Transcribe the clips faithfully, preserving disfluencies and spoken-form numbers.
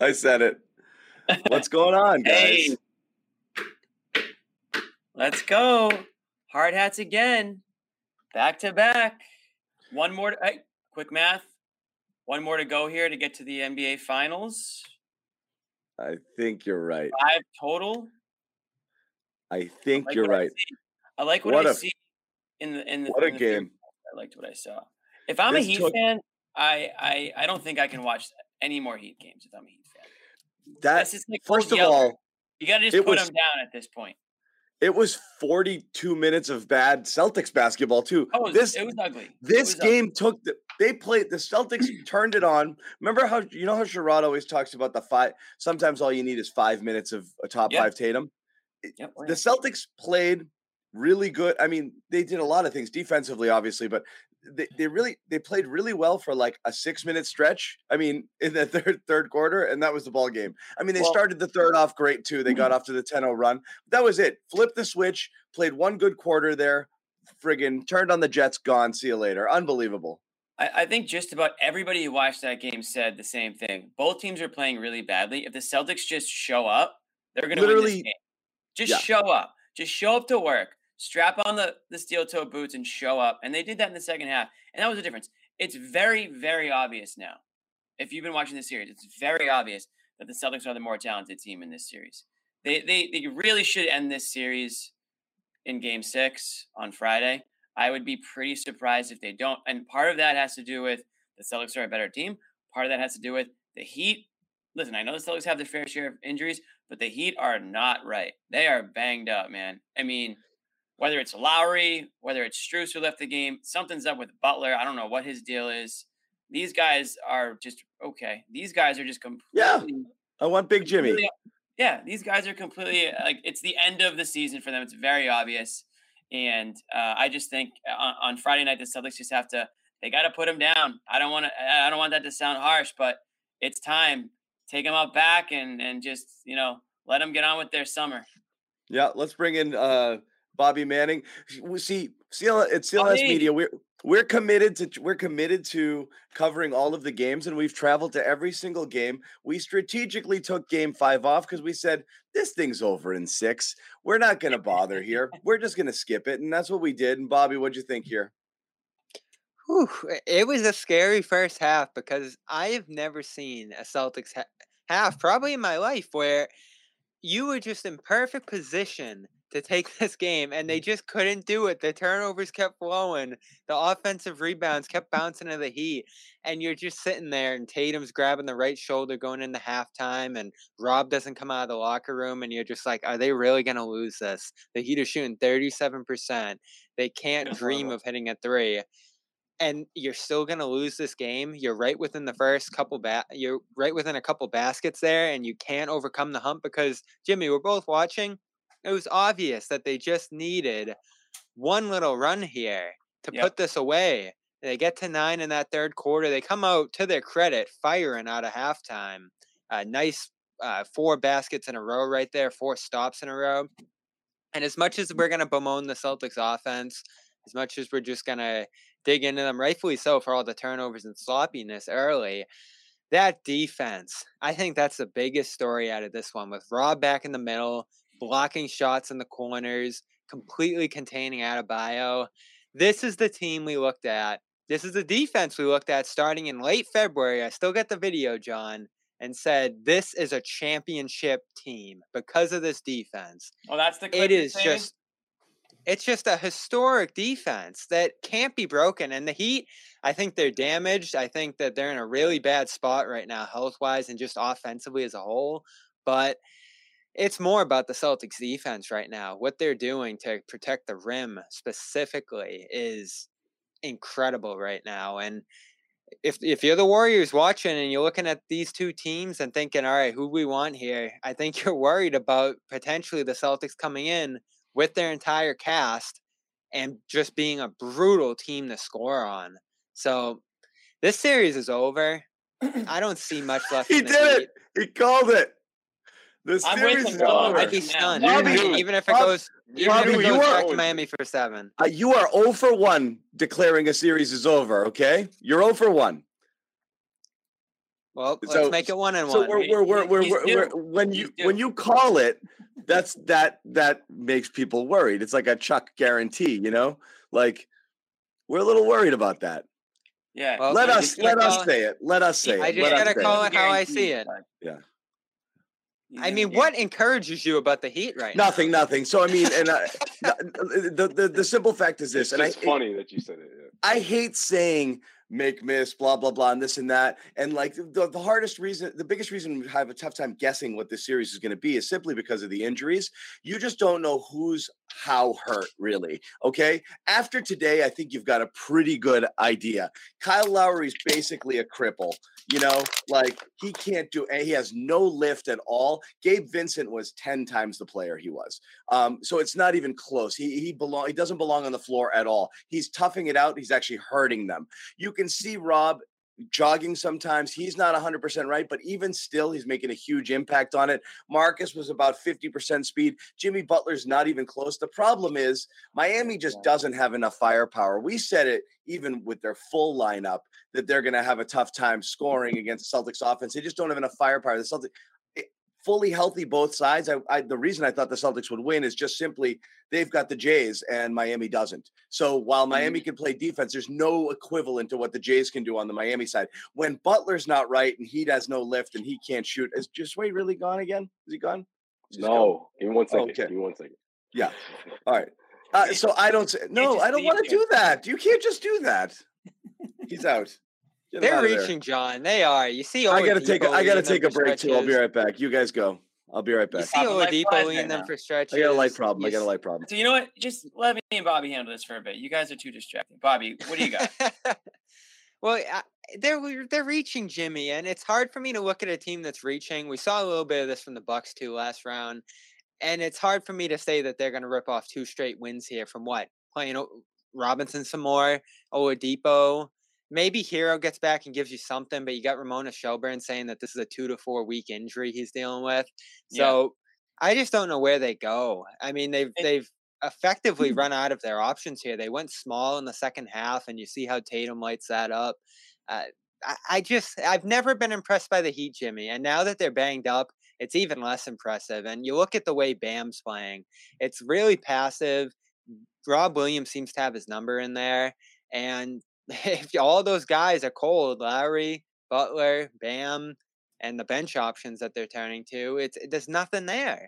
I said it. What's going on, guys? Hey, let's go. Hard hats again. Back to back. One more. To, hey, quick math. One more to go here to get to the N B A Finals. I think you're right. Five total. I think I like you're what I right. see. I like what, What I a- see in the in the. What a in the field. game. I liked what I saw. If I'm This a Heat took- fan, I, I I don't think I can watch any more Heat games if I'm a Heat fan. That This is like first Cold of Yeller. all, You got to just it put was- them down at this point. it was forty-two minutes of bad Celtics basketball too. Oh, it was, this it was ugly. It this was ugly. game took the they played the Celtics turned it on. Remember how you know how Sherrod always talks about the five sometimes all you need is five minutes of a top Yeah. five Tatum. Yep, The Celtics played really good. I mean, they did a lot of things defensively, obviously, but they, they really they played really well for like a six minute stretch. I mean, in the third third quarter, and that was the ball game. I mean, they Well- started the third off great too. They got off to the ten oh run. That was it. Flipped the switch, played one good quarter there. Friggin' turned on the Jets, gone. See you later. Unbelievable. I, I think just about everybody who watched that game said the same thing. Both teams are playing really badly. If the Celtics just show up, they're going to win this Literally, game. Just yeah. show up. Just show up to work. Strap on the, the steel toe boots and show up. And they did that in the second half. And that was the difference. It's very, very obvious now. If you've been watching this series, it's very obvious that the Celtics are the more talented team in this series. They they they really should end this series in game six on Friday. I would be pretty surprised if they don't. And part of that has to do with the Celtics are a better team. Part of that has to do with the Heat. Listen, I know the Celtics have their fair share of injuries, but the Heat are not right. They are banged up, man. I mean, whether it's Lowry, whether it's Strus who left the game, something's up with Butler. I don't know what his deal is. These guys are just okay. These guys are just completely. Yeah. I want Big Jimmy. completely- Yeah, these guys are completely like it's the end of the season for them. It's very obvious, and uh, I just think on, on Friday night the Celtics just have to. They got to put them down. I don't want to. I don't want that to sound harsh, but it's time. Take them out back and and just you know let them get on with their summer. Yeah, let's bring in uh, Bobby Manning. We see, C L, it's C L S Bobby. Media. We're we're committed to we're committed to covering all of the games, and we've traveled to every single game. We strategically took Game Five off because we said this thing's over in six. We're not going to bother here. We're just going to skip it, and that's what we did. And Bobby, what'd you think here? Whew, it was a scary first half because I have never seen a Celtics ha- half, probably in my life, where you were just in perfect position to take this game and they just couldn't do it. The turnovers kept flowing, the offensive rebounds kept bouncing to the Heat, and you're just sitting there and Tatum's grabbing the right shoulder going into halftime and Rob doesn't come out of the locker room and you're just like, are they really going to lose this? The Heat are shooting thirty-seven percent. They can't That's dream horrible. of hitting a three. And you're still gonna lose this game. You're right within the first couple ba- You're right within a couple baskets there, and you can't overcome the hump because Jimmy, we're both watching. It was obvious that they just needed one little run here to Yep. put this away. They get to nine in that third quarter. They come out to their credit, firing out of halftime. Uh, nice uh, four baskets in a row right there, four stops in a row. And as much as we're gonna bemoan the Celtics offense, as much as we're just gonna dig into them, rightfully so, for all the turnovers and sloppiness early, that defense, I think that's the biggest story out of this one, with Rob back in the middle, blocking shots in the corners, completely containing Adebayo. This is the team we looked at. This is the defense we looked at starting in late February. I still get the video, John, and said this is a championship team because of this defense. Oh, that's the. It clip is you're saying? just it's just a historic defense that can't be broken. And the Heat, I think they're damaged. I think that they're in a really bad spot right now, health-wise and just offensively as a whole. But it's more about the Celtics defense right now. What they're doing to protect the rim specifically is incredible right now. And if if you're the Warriors watching and you're looking at these two teams and thinking, all right, who we want here, I think you're worried about potentially the Celtics coming in with their entire cast and just being a brutal team to score on. So this series is over. I don't see much left. He in the did Heat. it. He called it. The I'm with series him, is though. over. I'd be Yeah. stunned. Bobby, I mean, even if it Bob- goes, even Bobby, if it you goes are- back to Miami for seven. Uh, you are zero for one declaring a series is over, okay? You're zero for one. Well, let's So- make it one and So one. we're, we're, we're, we're, He's we're, due. we're, when He's you due. when you call it, that's that that makes people worried. It's like a Chuck guarantee, you know. Like we're a little worried about that. Yeah. Well, Let I us just let can't us call- say it. Let us say I it. just Let us gotta say call it. it how I see it. Yeah. I mean, what encourages you about the Heat right Nothing, now? nothing. So I mean, and I, the, the the simple fact is this, It's and just I funny that you said it. Yeah. I hate saying make miss, blah blah blah, and this and that, and like the, the hardest reason, the biggest reason we have a tough time guessing what this series is going to be is simply because of the injuries. You just don't know who's how hurt, really. Okay, after today, I think you've got a pretty good idea. Kyle Lowry's basically a cripple. You know, like he can't do, he has no lift at all. Gabe Vincent was ten times the player he was. Um, so it's not even close. He he belong. He doesn't belong on the floor at all. He's toughing it out. He's actually hurting them. You can see Rob jogging sometimes. He's not one hundred percent right, but even still, he's making a huge impact on it. Marcus was about fifty percent speed. Jimmy Butler's not even close. The problem is Miami just doesn't have enough firepower. We said it even with their full lineup that they're going to have a tough time scoring against Celtics offense. They just don't have enough firepower. The Celtics fully healthy both sides. I, I the reason I thought the Celtics would win is just simply they've got the Jays and Miami doesn't. So while Miami can play defense, there's no equivalent to what the Jays can do on the Miami side. When Butler's not right and he has no lift and he can't shoot, is Josue really gone again? Is he gone? Is he No, give me one second. Oh, okay. Give me one second. Yeah. All right. Uh, so I don't say no. just I don't leave want to him. do that. You can't just do that. He's out. Get him They're out of there. reaching, John. They are. You see, I gotta take. A, I gotta Oladipo take a leading them for break too. I'll be stretches. right back. You guys go. I'll be right You back. see Popping like Oladipo flies leading right them now. for stretches. I got a light problem. I You got a s- light problem. So you know what? Just let me and Bobby handle this for a bit. You guys are too distracting. Bobby, what do you got? Well, I, they're they're reaching Jimmy, and it's hard for me to look at a team that's reaching. We saw a little bit of this from the Bucks too last round, and it's hard for me to say that they're going to rip off two straight wins here from what playing O- Robinson some more, Oladipo. Maybe Hero gets back and gives you something, but you got Ramona Shelburne saying that this is a two to four week injury he's dealing with. So I just don't know where they go. I mean, they've It- they've effectively run out of their options here. They went small in the second half, and you see how Tatum lights that up. Uh, I, I just I've never been impressed by the Heat, Jimmy, and now that they're banged up, it's even less impressive. And you look at the way Bam's playing; it's really passive. Rob Williams seems to have his number in there, and if all those guys are cold, Lowry, Butler, Bam, and the bench options that they're turning to, it's there's nothing there.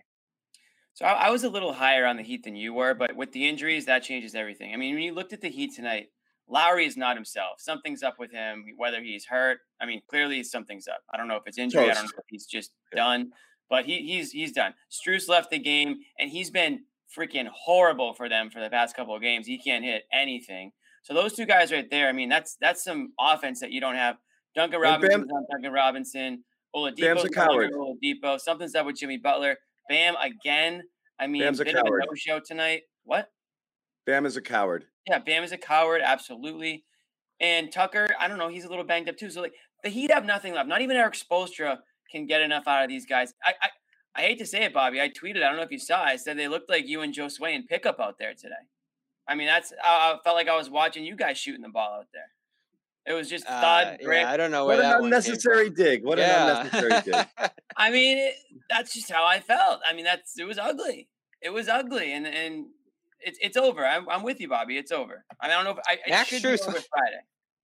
So I, I was a little higher on the Heat than you were, but with the injuries, that changes everything. I mean, when you looked at the Heat tonight, Lowry is not himself. Something's up with him, whether he's hurt. I mean, clearly something's up. I don't know if it's injury. I don't Toast. know if he's just Yeah. done, but he, he's he's done. Strus left the game, and he's been freaking horrible for them for the past couple of games. He can't hit anything. So those two guys right there, I mean, that's that's some offense that you don't have. Duncan And Bam- Robinson's not Duncan Robinson. Bam's Oladipo's a no longer coward. Oladipo. Something's up with Jimmy Butler. Bam again. I mean, Bam's a bit coward. of a no-show tonight. What? Bam is a coward. Yeah, Bam is a coward, absolutely. And Tucker, I don't know, he's a little banged up too. So like the Heat have nothing left. Not even Eric Spoelstra can get enough out of these guys. I I, I hate to say it, Bobby. I tweeted. I don't know if you saw. I said they looked like you and Joe Sway in pickup out there today. I mean, that's I, I felt like I was watching you guys shooting the ball out there. It was just Uh, thud, brick. yeah, I don't know where What that an one came unnecessary from. dig. What an unnecessary dig. I mean, it, that's just how I felt. I mean, that's it was ugly. It was ugly, and and it's it's over. I'm I'm with you, Bobby. It's over. I, mean, I don't know if I it Max should be Strus- over Friday.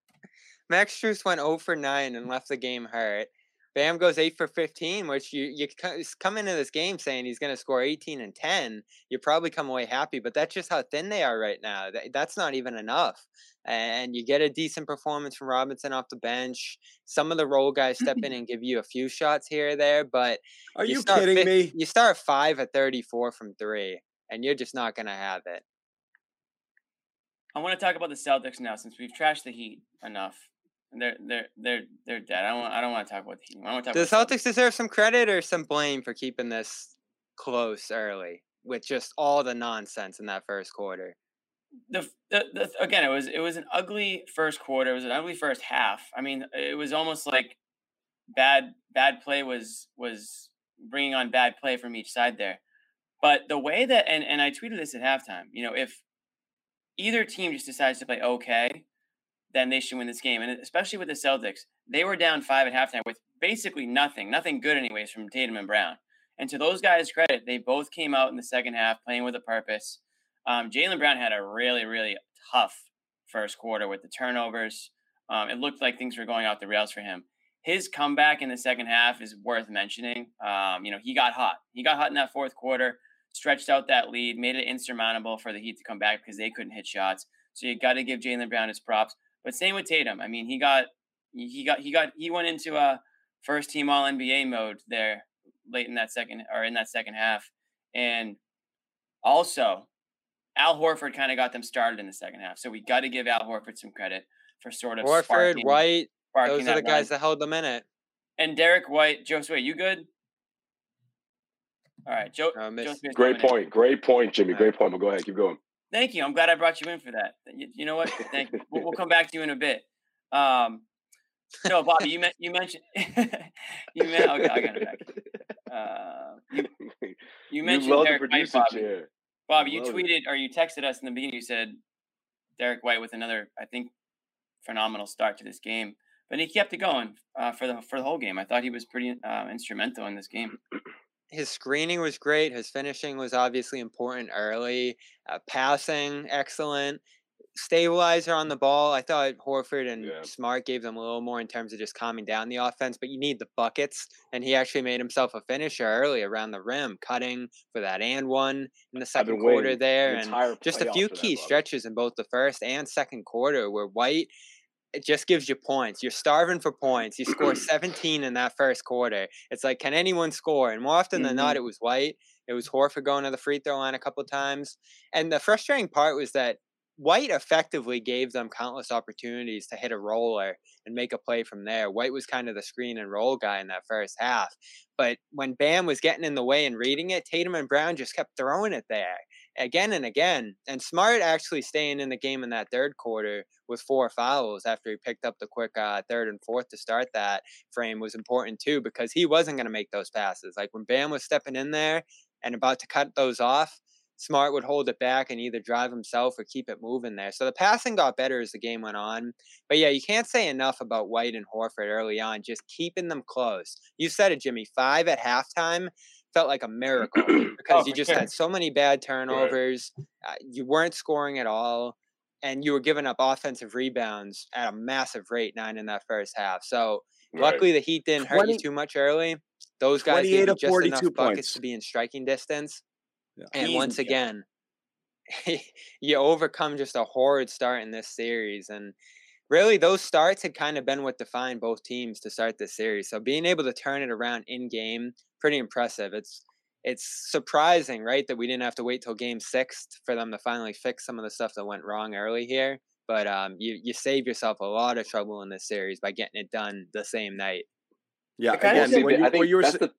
Max Strus went zero for nine and left the game hurt. Bam goes eight for fifteen, which you you co- come into this game saying he's going to score eighteen and ten. You probably come away happy, but that's just how thin they are right now. That, that's not even enough. And you get a decent performance from Robinson off the bench. Some of the role guys step in and give you a few shots here or there, but Are you, start kidding fif- me? You start five at thirty-four from three, and you're just not going to have it. I want to talk about the Celtics now since we've trashed the Heat enough. And they're they're they're they're dead. I don't want I don't want to talk about the Heat. I want to talk Do the about Celtics deserve some credit or some blame for keeping this close early with just all the nonsense in that first quarter? the, the, the again, it was it was an ugly first quarter. It was an ugly first half. I mean, it was almost like bad bad play was was bringing on bad play from each side there. But the way that and and I tweeted this at halftime. You know, if either team just decides to play okay, then they should win this game. And especially with the Celtics, they were down five at halftime with basically nothing, nothing good anyways from Tatum and Brown. And to those guys' credit, they both came out in the second half playing with a purpose. Um, Jaylen Brown had a really, really tough first quarter with the turnovers. Um, it looked like things were going out the rails for him. His comeback in the second half is worth mentioning. Um, you know, he got hot. He got hot in that fourth quarter, stretched out that lead, made it insurmountable for the Heat to come back because they couldn't hit shots. So you got to give Jaylen Brown his props. But same with Tatum. I mean, he got he got he got he went into a first team All N B A mode there late in that second or in that second half, and also Al Horford kind of got them started in the second half. So we got to give Al Horford some credit for sort of Horford, sparking, White, sparking those are the that guys run. that held them in it. And Derek White, Josue, you good? All right, Joe. Uh, miss- Joe Smith's Great coming in. point. Great point, Jimmy. All Great point. But go ahead. Keep going. Thank you. I'm glad I brought you in for that. You, you know what? Thank you. We'll, we'll come back to you in a bit. Um, no, Bobby, you meant you mentioned you meant okay, I got it back. Uh, you, you mentioned love Derek the White, producer Bobby. chair. Bobby, you Love it. tweeted or you texted us in the beginning. You said Derek White with another, I think, phenomenal start to this game. But he kept it going uh, for the for the whole game. I thought he was pretty uh, instrumental in this game. His screening was great. His finishing was obviously important early. Uh, passing, excellent. Stabilizer on the ball. I thought Horford and Yeah. Smart gave them a little more in terms of just calming down the offense, but you need the buckets. And he actually made himself a finisher early around the rim, cutting for that and one in the second been quarter waiting there. the And entire just a playoffs few for that, key Bobby. stretches in both the first and second quarter where White, it just gives you points. You're starving for points. You score seventeen in that first quarter. It's like, can anyone score? And more often than not, Mhm. it was White. It was Horford going to the free throw line a couple times. And the frustrating part was that White effectively gave them countless opportunities to hit a roller and make a play from there. White was kind of the screen and roll guy in that first half. But when Bam was getting in the way and reading it, Tatum and Brown just kept throwing it there again and again. And Smart actually staying in the game in that third quarter with four fouls after he picked up the quick uh, third and fourth to start that frame was important too, because he wasn't going to make those passes. Like when Bam was stepping in there and about to cut those off, Smart would hold it back and either drive himself or keep it moving there. So the passing got better as the game went on. But yeah, you can't say enough about White and Horford early on, just keeping them close. You said it, Jimmy. Five at halftime felt like a miracle because Oh, you for just sure. had so many bad turnovers. Uh, you weren't scoring at all. And you were giving up offensive rebounds at a massive rate, nine in that first half. So Right. luckily the Heat didn't hurt you twenty too much early. Those guys gave twenty-eight you of just enough forty-two buckets points. to be in striking distance. Yeah. And Easy, once Joe. again, you overcome just a horrid start in this series. And really, those starts had kind of been what defined both teams to start this series. So being able to turn it around in game, pretty impressive. It's it's surprising, right, that we didn't have to wait till game six for them to finally fix some of the stuff that went wrong early here. But um, you you save yourself a lot of trouble in this series by getting it done the same night. Yeah, I kinda Well, again, see, when you, I think when you were that's s- the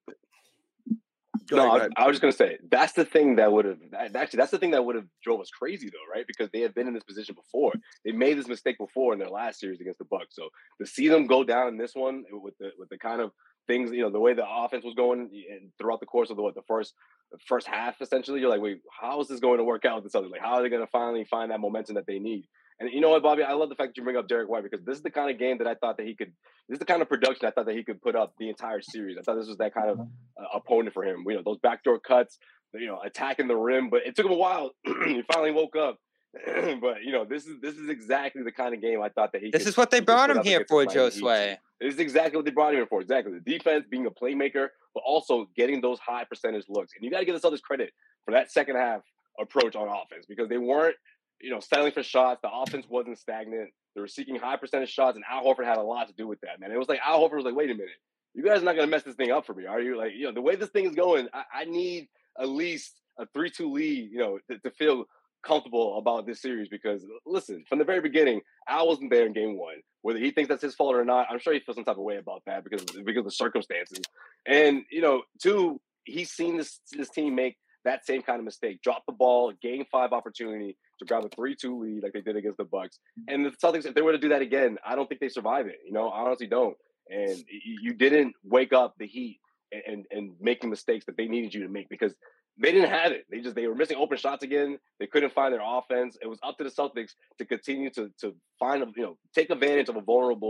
go no. ahead, go I, ahead. I was just gonna say that's the thing that would have actually that's the thing that would have drove us crazy though, right? Because they have been in this position before. They made this mistake before in their last series against the Bucks. So to see them go down in this one with the with the kind of things, you know, the way the offense was going and throughout the course of the what the first the first half, essentially, you're like, wait, how is this going to work out with this other? Like, how are they going to finally find that momentum that they need? And you know what, Bobby, I love the fact that you bring up Derek White because this is the kind of game that I thought that he could. This is the kind of production I thought that he could put up the entire series. I thought this was that kind of uh, opponent for him. You know, those backdoor cuts, you know, attacking the rim. But it took him a while. He finally woke up. But you know, this is this is exactly the kind of game I thought that he. This could, is what they he could brought put him up here against for, this Miami Joe Heat Sway. team. This is exactly what they brought him here for. Exactly, the defense, being a playmaker, but also getting those high percentage looks. And you got to give us others credit for that second half approach on offense because they weren't, you know, settling for shots. The offense wasn't stagnant. They were seeking high percentage shots, and Al Horford had a lot to do with that, man. It was like Al Horford was like, wait a minute, you guys are not going to mess this thing up for me, are you? Like, you know, the way this thing is going, I, I need at least a three two lead, you know, to, to feel comfortable about this series because, listen, from the very beginning, Al wasn't there in game one. Whether he thinks that's his fault or not, I'm sure he feels some type of way about that because, because of the circumstances. And, you know, two, he's seen this, this team make that same kind of mistake. Drop the ball, game five opportunity to grab a three two lead like they did against the Bucks. And the Celtics, if they were to do that again, I don't think they survive it. You know, I honestly don't. And you didn't wake up the Heat and, and, and making mistakes that they needed you to make because they didn't have it. They just they were missing open shots again. They couldn't find their offense. It was up to the Celtics to continue to to find a, you know, take advantage of a vulnerable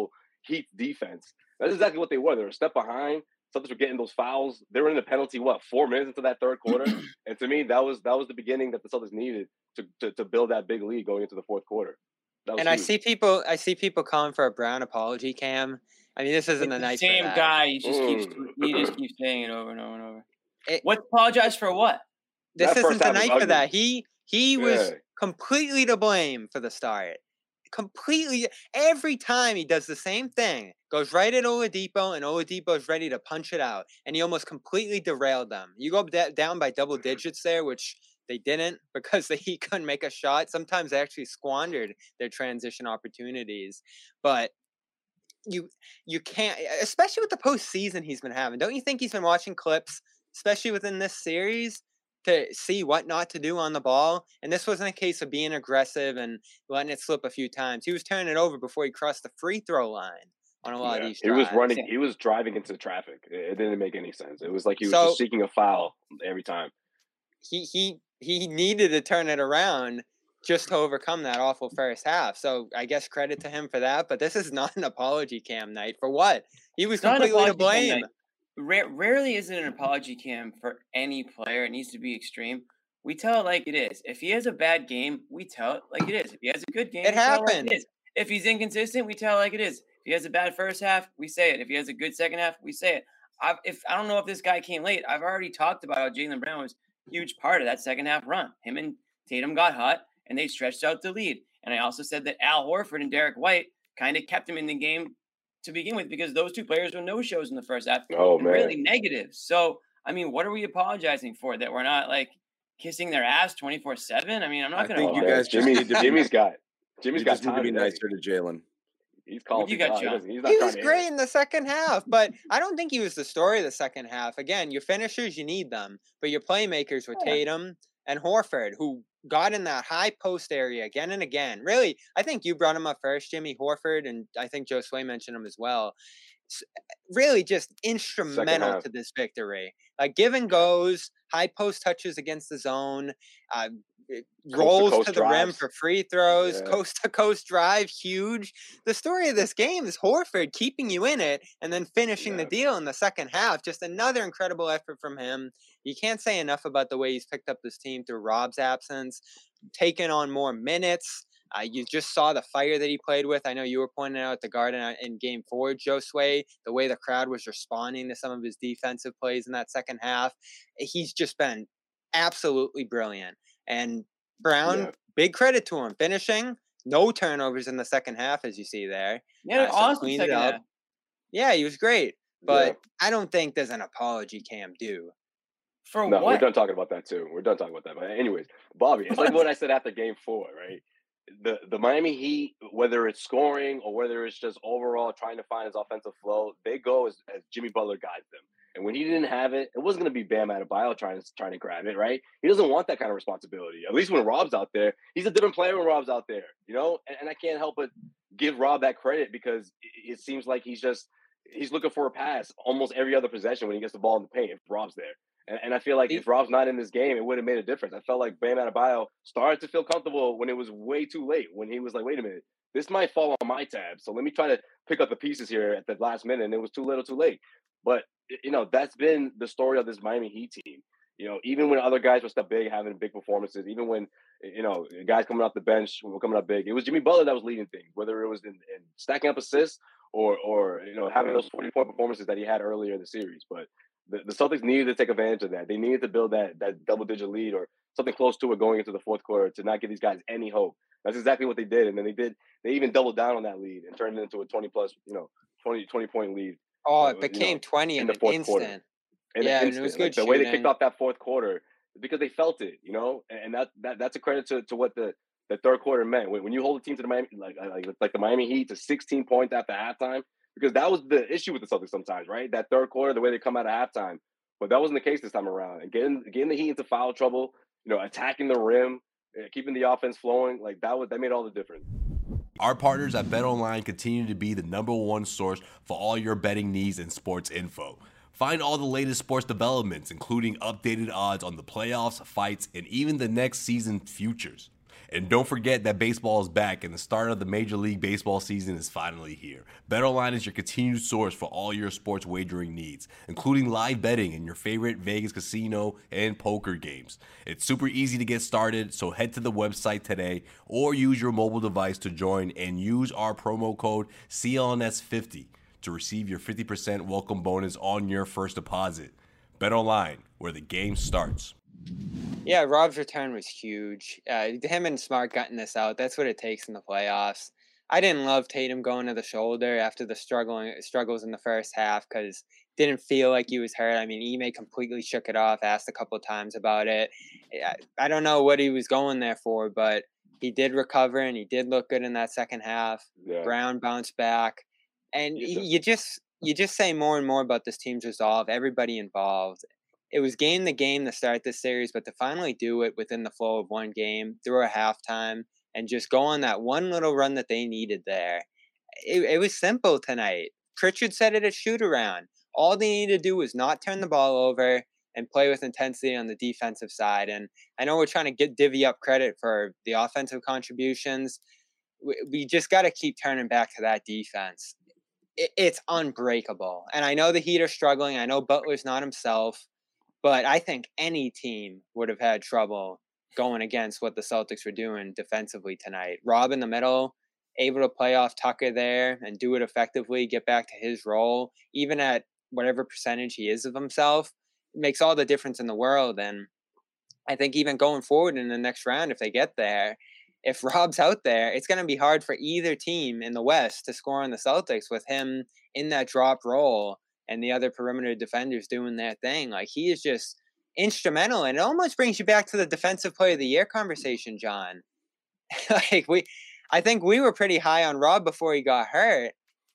Heat defense. That's exactly what they were. They were a step behind. Celtics were getting those fouls. They were in the penalty, what, four minutes into that third quarter? And to me, that was that was the beginning that the Celtics needed to to, to build that big lead going into the fourth quarter. That was And I huge. see people, I see people calling for a Brown apology, Cam. I mean, this isn't It's the the night for same that. guy. He just keeps Mm. he just keeps saying it over and over and over. It- What apologize for what? This That first isn't the half was night for ugly. that. He he was Yeah. completely to blame for the start. Completely. Every time he does the same thing, goes right at Oladipo, and Oladipo's ready to punch it out, and he almost completely derailed them. You go da- down by double digits there, which they didn't because the Heat couldn't make a shot. Sometimes they actually squandered their transition opportunities, but you you can't, especially with the postseason he's been having. Don't you think he's been watching clips, especially within this series, to see what not to do on the ball? And this wasn't a case of being aggressive and letting it slip a few times. He was turning it over before he crossed the free throw line on a lot Yeah. of these He was drives. running. He was driving into traffic. It, it didn't make any sense. It was like he was So- just seeking a foul every time. He he he needed to turn it around just to overcome that awful first half. So I guess credit to him for that. But this is not an apology cam night for what? He was It's not an completely to apology cam blame. night. Ra- rarely is it an apology cam for any player. It needs to be extreme. We tell it like it is. If he has a bad game, we tell it like it is. If he has a good game, It we tell it like happens. it is. If he's inconsistent, we tell it like it is. If he has a bad first half, we say it. If he has a good second half, we say it. I've, if I don't know if this guy came late, I've already talked about how Jaylen Brown was a huge part of that second half run. Him and Tatum got hot, and they stretched out the lead. And I also said that Al Horford and Derek White kind of kept him in the game to begin with because those two players were no-shows in the first half. Oh and man. really negative. So, I mean, what are we apologizing for? That we're not, like, kissing their ass twenty-four seven? I mean, I'm not I going to think you man. guys just Jimmy, need to be- Jimmy's got. Jimmy's You got just need time to be today. nicer to Jalen. He's calling. What you people got, out. He John? doesn't- He's not He trying was to great hit. in the second half, but I don't think he was the story of the second half. Again, your finishers, you need them, but your playmakers were Yeah. Tatum and Horford, who got in that high post area again and again. Really, I think you brought him up first, Jimmy Horford, and I think Joe Sway mentioned him as well. S- Really just instrumental half. to this victory. Like give and goes, high post touches against the zone, uh, it- rolls to, coast the rim drives. for free throws, Yeah. coast to coast drive, huge. The story of this game is Horford keeping you in it and then finishing the Yeah. deal in the second half. Just another incredible effort from him. You can't say enough about the way he's picked up this team through Rob's absence, taking on more minutes. Uh, you just saw the fire that he played with. I know you were pointing out at the Garden uh, in Game Four, Joe Sway, the way the crowd was responding to some of his defensive plays in that second half. He's just been absolutely brilliant. And Brown, Yeah. big credit to him, finishing no turnovers in the second half, as you see there. Yeah, Uh, so awesome cleaned it second up. half. Yeah, he was great, but Yeah. I don't think there's an apology Cam due. For No, we're what? done talking about that too. We're done talking about that. But anyways, Bobby, it's like What? what I said after Game Four, right? The the Miami Heat, whether it's scoring or whether it's just overall trying to find his offensive flow, they go as, as Jimmy Butler guides them. And when he didn't have it, it wasn't going to be Bam Adebayo trying to trying to grab it, right? He doesn't want that kind of responsibility. At least when Rob's out there, he's a different player when Rob's out there, you know. And, and I can't help but give Rob that credit because it, it seems like he's just he's looking for a pass almost every other possession when he gets the ball in the paint if Rob's there. And, and I feel like He- if Rob's not in this game, it would have made a difference. I felt like Bam Adebayo started to feel comfortable when it was way too late. When he was like, "Wait a minute, this might fall on my tab, so let me try to pick up the pieces here at the last minute." And it was too little, too late. But you know, that's been the story of this Miami Heat team. You know, even when other guys were step big, having big performances, even when you know guys coming off the bench were coming up big, it was Jimmy Butler that was leading things. Whether it was in, in stacking up assists or or you know having those forty point performances that he had earlier in the series, but. The, the Celtics needed to take advantage of that. They needed to build that that double digit lead or something close to it going into the fourth quarter to not give these guys any hope. That's exactly what they did, and then they did. They even doubled down on that lead and turned it into a twenty plus, you know, twenty, twenty point lead. Oh, Uh, it you know, became twenty in in the an fourth quarter. instant. In Yeah, an and it was instant. Like, good the way they kicked shooting. off that fourth quarter because they felt it, you know, and that, that that's a credit to, to what the, the third quarter meant. When, when you hold a team to the Miami, like like like the Miami Heat to sixteen points after halftime, because that was the issue with the Celtics sometimes, right? That third quarter, the way they come out of halftime. But that wasn't the case this time around. And getting getting the Heat into foul trouble, you know, attacking the rim, uh, keeping the offense flowing, like that was that made all the difference. Our partners at BetOnline continue to be the number one source for all your betting needs and sports info. Find all the latest sports developments, including updated odds on the playoffs, fights, and even the next season futures. And don't forget that baseball is back and the start of the Major League Baseball season is finally here. BetOnline is your continued source for all your sports wagering needs, including live betting and your favorite Vegas casino and poker games. It's super easy to get started, so head to the website today or use your mobile device to join and use our promo code C L N S fifty to receive your fifty percent welcome bonus on your first deposit. BetOnline, where the game starts. Yeah, Rob's return was huge. Uh, him and Smart gutting this out. That's what it takes in the playoffs. I didn't love Tatum going to the shoulder after the struggling struggles in the first half because didn't feel like he was hurt. I mean, Ime completely shook it off, asked a couple of times about it. I, I don't know what he was going there for, but he did recover and he did look good in that second half. Yeah. Brown bounced back. And Yes, sir. you just you just say more and more about this team's resolve, everybody involved. It was game to game to start this series, but to finally do it within the flow of one game through a halftime and just go on that one little run that they needed there, it, it was simple tonight. Pritchard said it at shoot-around. All they needed to do was not turn the ball over and play with intensity on the defensive side. And I know we're trying to get divvy up credit for the offensive contributions. We, we just got to keep turning back to that defense. It, it's unbreakable. And I know the Heat are struggling. I know Butler's not himself. But I think any team would have had trouble going against what the Celtics were doing defensively tonight. Rob in the middle, able to play off Tucker there and do it effectively, get back to his role, even at whatever percentage he is of himself, it makes all the difference in the world. And I think even going forward in the next round, if they get there, if Rob's out there, it's going to be hard for either team in the West to score on the Celtics with him in that drop role and the other perimeter defenders doing their thing. Like, he is just instrumental, and it almost brings you back to the defensive player of the year conversation, John. like we, I think we were pretty high on Rob before he got hurt,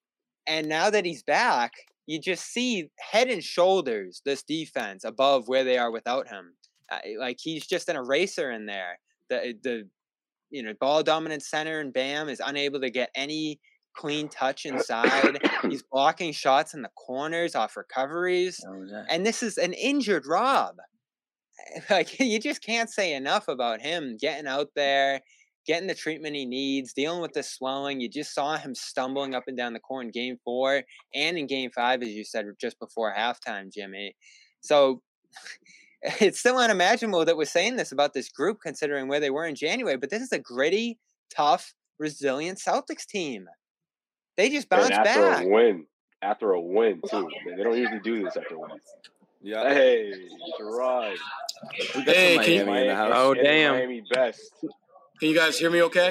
and now that he's back, you just see head and shoulders this defense above where they are without him. Uh, like, he's just an eraser in there. The the you know ball dominant center and Bam is unable to get any clean touch inside. He's blocking shots in the corners off recoveries. Oh, yeah. And this is an injured Rob. Like, you just can't say enough about him getting out there, getting the treatment he needs, dealing with the swelling. You just saw him stumbling up and down the court in game four and in game five, as you said, just before halftime, Jimmy. So it's still unimaginable that we're saying this about this group considering where they were in January, but this is a gritty, tough, resilient Celtics team. They just bounced and after back. a win, after a win too. They don't usually do this after wins. Yeah. Hey, Gerard. We got Hey, some can you- Miami in the house. Oh, It's damn. Miami best. Can you guys hear me okay?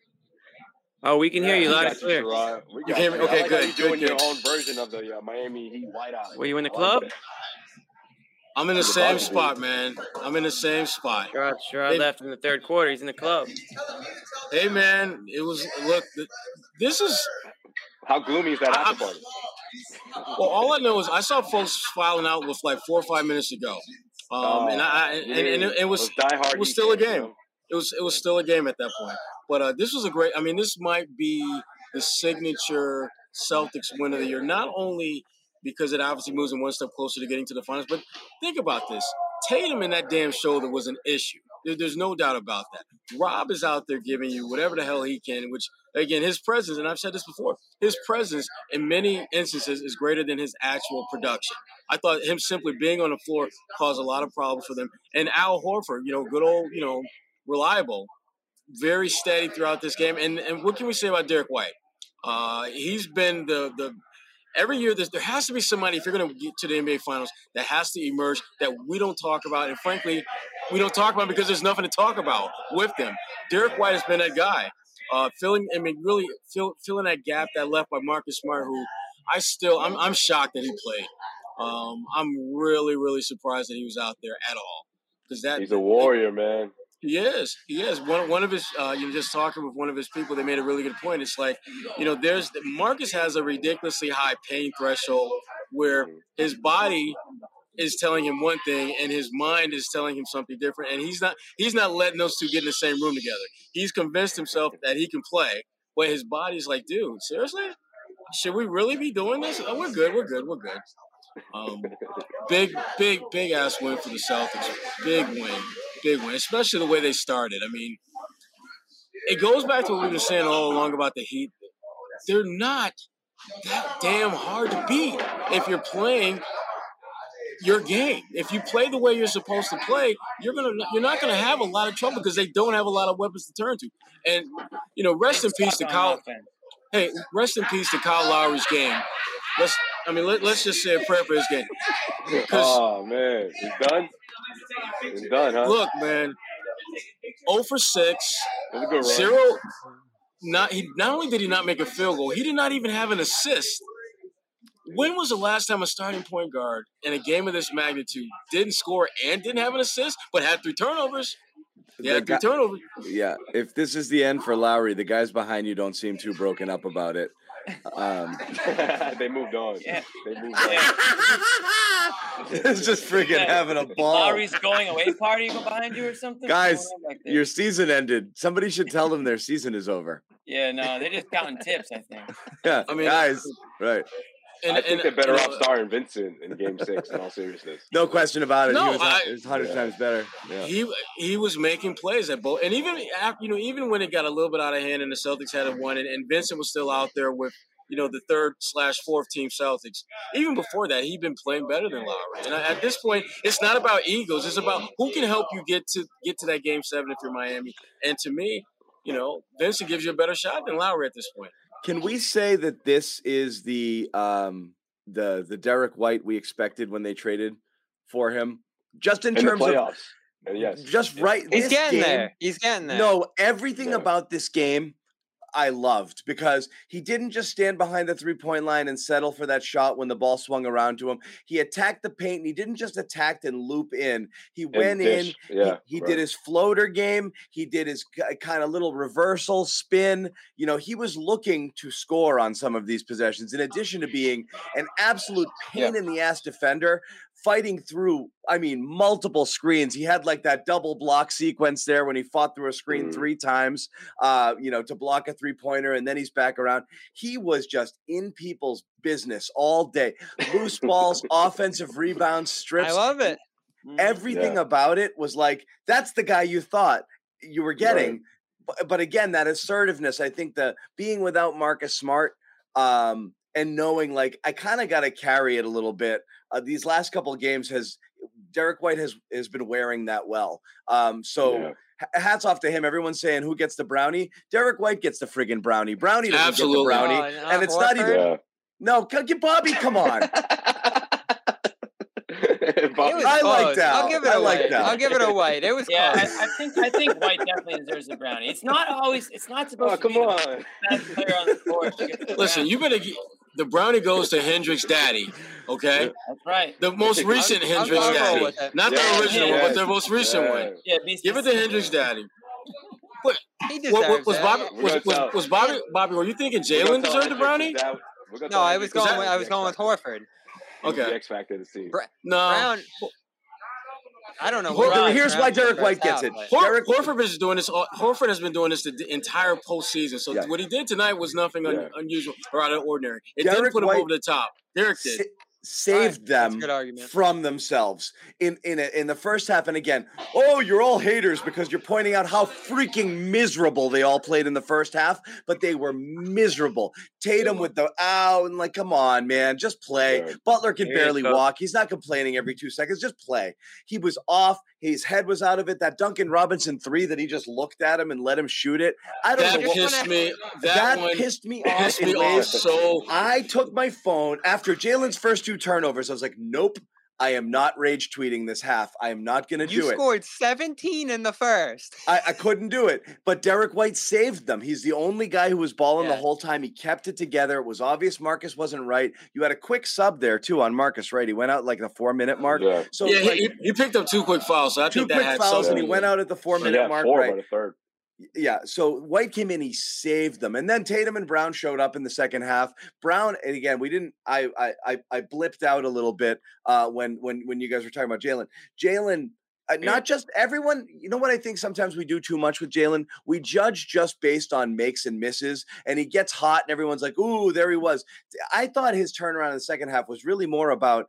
Oh, we can hear you We loud got and clear. Gerard. We got hear me? you. I Okay, like how good, you doing good, your good. own version of the uh, Miami Heat whiteout. Were you in the I like club? that. I'm in the The same Bucks, spot, man. I'm in the same spot. Gerard, Gerard Hey. left in the third quarter. He's in the club. Hey, man, it was, look, th- this is, How gloomy is that I- after party? well, all I know is I saw folks filing out with like four or five minutes to go. Um, and I, and, and it, it was, Those diehard it was Heat still a fans, you game. know? It was it was still a game at that point. But uh, this was a great. I mean, this might be the signature Celtics win of the year. Not only because it obviously moves them one step closer to getting to the finals, but think about this: Tatum in that damn shoulder was an issue. There, there's no doubt about that. Rob is out there giving you whatever the hell he can. Which again, his presence, and I've said this before, his presence in many instances is greater than his actual production. I thought him simply being on the floor caused a lot of problems for them. And Al Horford, you know, good old, you know. reliable, very steady throughout this game. And and what can we say about Derek White? Uh, he's been the the every year. There's, there has to be somebody, if you're going to get to the N B A Finals, that has to emerge that we don't talk about. And frankly, we don't talk about because there's nothing to talk about with them. Derek White has been that guy, uh, filling. I mean, really fill, filling that gap that left by Marcus Smart, who I still I'm I'm shocked that he played. Um, I'm really really surprised that he was out there at all because that He's a warrior, man. He is. He is. One one of his. Uh, you know, just talking with one of his people, they made a really good point. It's like, you know, there's Marcus has a ridiculously high pain threshold where his body is telling him one thing and his mind is telling him something different, and he's not. He's not letting those two get in the same room together. He's convinced himself that he can play, but his body's like, dude, seriously, should we really be doing this? Oh, we're good. We're good. We're good. Um, big, big, big ass win for the Celtics. Big win, big win. Especially the way they started. I mean, it goes back to what we've been saying all along about the Heat. They're not that damn hard to beat if you're playing your game. If you play the way you're supposed to play, you're gonna you're not gonna have a lot of trouble because they don't have a lot of weapons to turn to. And you know, rest in peace to Kyle. Hey, rest in peace to Kyle Lowry's game. Let's I mean let, let's just say a prayer for his game. Oh man, he's done. He's done, huh? Look, man, zero for six, That's a good run. zero. Not he. Not only did he not make a field goal, he did not even have an assist. When was the last time a starting point guard in a game of this magnitude didn't score and didn't have an assist, but had three turnovers? Yeah, three guy, turnovers. Yeah, if this is the end for Lowry, the guys behind you don't seem too broken up about it. Um, they moved on. Yeah. They moved on. It's just freaking Yeah. having a ball. Lowry's going away party behind you or something? Guys, What's going on back there? your season ended. Somebody should tell them their season is over. Yeah, no, they're just counting tips, I think. Yeah, I mean, guys, right. And, I think and, they're better and, off starting Vincent in Game Six. In all seriousness, No question about it. No, he was, I- he was hundred Yeah. times better. Yeah. He he was making plays at both, and even after, you know, even when it got a little bit out of hand and the Celtics had it won, and, and Vincent was still out there with, you know, the third slash fourth team Celtics. Even before that, he'd been playing better than Lowry. And at this point, it's not about egos; it's about who can help you get to get to that Game Seven if you're Miami. And to me, you know, Vincent gives you a better shot than Lowry at this point. Can we say that this is the um the the Derek White we expected when they traded for him? Just in in the terms of playoffs. Uh, yes, just right. He's this getting game, there. He's getting there. No, everything Yeah. about this game I loved because he didn't just stand behind the three-point line and settle for that shot when the ball swung around to him. He attacked the paint and he didn't just attack and loop in. He And went in, dish. Yeah, he, he right. did his floater game, he did his kind of little reversal spin. You know, he was looking to score on some of these possessions in addition to being an absolute pain in the ass defender. Fighting through, I mean, multiple screens. He had like that double block sequence there when he fought through a screen Mhm. three times, uh, you know, to block a three pointer, and then he's back around. He was just in people's business all day. Loose balls, offensive rebounds, strips. I love it. Everything Yeah. about it was like, that's the guy you thought you were getting. But, but again, that assertiveness, I think the being without Marcus Smart, um, and knowing like I kind of got to carry it a little bit. Uh, these last couple of games has Derek White has has been wearing that well. Um, so Yeah. h- hats off to him. Everyone's saying who gets the brownie? Derek White gets the friggin' brownie. Brownie doesn't Absolutely. get the brownie, Oh, and it's not even. Yeah. No, c- get Bobby. Come on. It was I like close. that. I'll give it I a like white. that. I'll give it a white. It was Yeah, close. I, I think I think White definitely deserves the brownie. It's not always. It's not supposed Oh, to come be the on. best player on the court. to get the Listen, brownie. you better get, the brownie goes to Hendricks' daddy, okay? That's right. The most recent I'll- Hendricks I'll roll daddy, with it. not Yeah, the original yeah. one, but the most recent Yeah. one. Yeah, be Give it to specific. Hendricks' daddy. He What, deserves what, was it. Bobby? We're Was, gonna was, tell- was Bobby? Bobby, were you thinking We're gonna Jalen tell deserved the Hendricks brownie? that- we're gonna No, tell I was Hendricks going. that- With, I was going with Horford. He's the Okay. X factor of the team. Br- No, Brown. I don't know. Hor- what Brown Here's why Brown Derek deserves White gets out, it. but- Hor- Derek- Horford is doing this. all- Horford has been doing this the, the entire postseason. So Yeah. what he did tonight was nothing un- Yeah. unusual or out of the ordinary. It Derek didn't put him White- over the top. Derek did. Sa- saved That's a them good argument. from themselves in in a, in the first half. And again, oh, you're all haters because you're pointing out how freaking miserable they all played in the first half, but they were miserable. Tatum with the ow and like, come on, man, just play. Yeah. Butler can Here you barely go. walk. He's not complaining every two seconds. Just play. He was off. His head was out of it. That Duncan Robinson three that he just looked at him and let him shoot it. I don't That know what pissed me. That, that one pissed me off. pissed me in off ways so. I took my phone after Jalen's first two turnovers. I was like, nope, I am not rage tweeting this half. I am not going to You do it. scored seventeen in the first. I, I couldn't do it. But Derek White saved them. He's the only guy who was balling the Yeah. whole time. He kept it together. It was obvious Marcus wasn't right. You had a quick sub there, too, on Marcus, right? He went out like the four-minute mark. Yeah. So, Yeah, like, he, he- he picked up two quick fouls. So I two think that quick had fouls, something and he to do went with it. out at the four-minute Yeah, mark, four right? by the third. Yeah, so White came in, he saved them, and then Tatum and Brown showed up in the second half. Brown, and again, we didn't. I I I, I blipped out a little bit uh, when when when you guys were talking about Jalen. Jalen, uh, not just everyone. You know what I think sometimes we do too much with Jalen. We judge just based on makes and misses, and he gets hot, and everyone's like, "Ooh, there he was." I thought his turnaround in the second half was really more about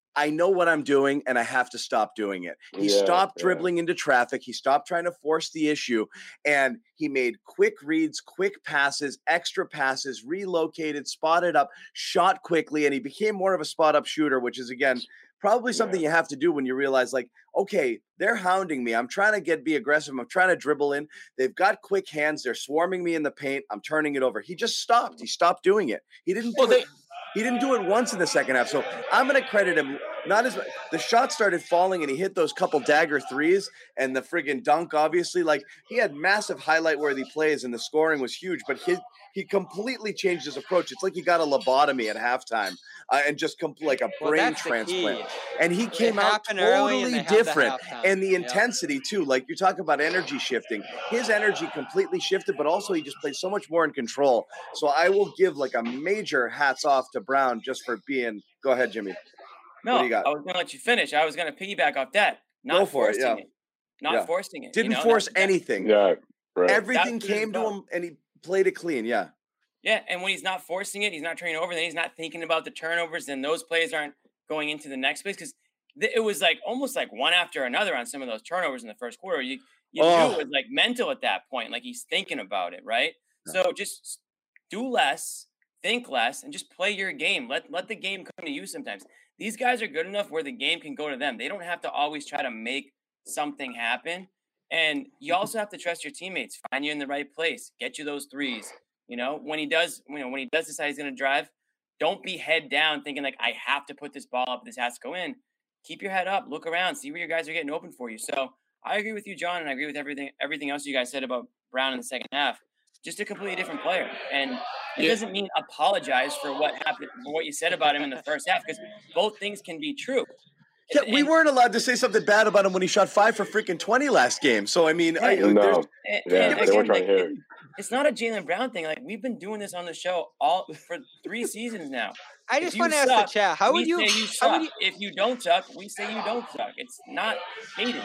I know what I'm doing and I have to stop doing it. He Yeah, stopped yeah. dribbling into traffic. He stopped trying to force the issue, and he made quick reads, quick passes, extra passes, relocated, spotted up, shot quickly, and he became more of a spot up shooter, which is, again, probably something Yeah. you have to do when you realize, like, okay, they're hounding me. I'm trying to get be aggressive. I'm trying to dribble in. They've got quick hands. They're swarming me in the paint. I'm turning it over. He just stopped. He stopped doing it. He didn't Well, do they it. He didn't do it once in the second half. So I'm going to credit him. Not as the shot started falling and he hit those couple dagger threes and the friggin' dunk. Obviously, like he had massive highlight worthy plays and the scoring was huge. But his he completely changed his approach. It's like he got a lobotomy at halftime uh, and just compl- like a Well, brain that's the key. transplant. And he came out happened early and totally they had the different. halftime. And the Yep. intensity too. Like you're talking about energy shifting. His energy completely shifted, but also he just played so much more in control. So I will give like a major hats off to Brown just for being. Go ahead, Jimmy. No, What do you got? I was going to let you finish. I was going to piggyback off that. Not Go for it, forcing yeah. it. Not Yeah. forcing it. Didn't you know? force That- that- anything. Yeah, right. Everything That's what it's came to about. him and he played it clean. Yeah. Yeah, and when he's not forcing it, he's not turning over, then he's not thinking about the turnovers, then those plays aren't going into the next place because th- it was like almost like one after another on some of those turnovers in the first quarter. You you Oh. knew it was like mental at that point, like he's thinking about it, right? So just do less, think less, and just play your game. Let let the game come to you sometimes. These guys are good enough where the game can go to them. They don't have to always try to make something happen. And you also have to trust your teammates. Find you in the right place. Get you those threes. You know, when he does, you know, when he does decide he's going to drive, don't be head down thinking like I have to put this ball up. This has to go in. Keep your head up. Look around. See where your guys are getting open for you. So I agree with you, John, and I agree with everything everything else you guys said about Brown in the second half. Just a completely different player, and it Yeah. doesn't mean apologize for what happened, for what you said about him in the first half, because both things can be true. Yeah, we And- weren't allowed to say something bad about him when he shot five for freaking twenty last game. So I mean, I, Yeah. there's- No. And, Yeah, and they again, weren't trying like, to hear it- it. it's not a Jaylen Brown thing. Like we've been doing this on the show all for three seasons now. I If just you want to ask suck, the chat, how we would you, say you how would suck. you, If you don't suck, we say you don't suck. It's not hating.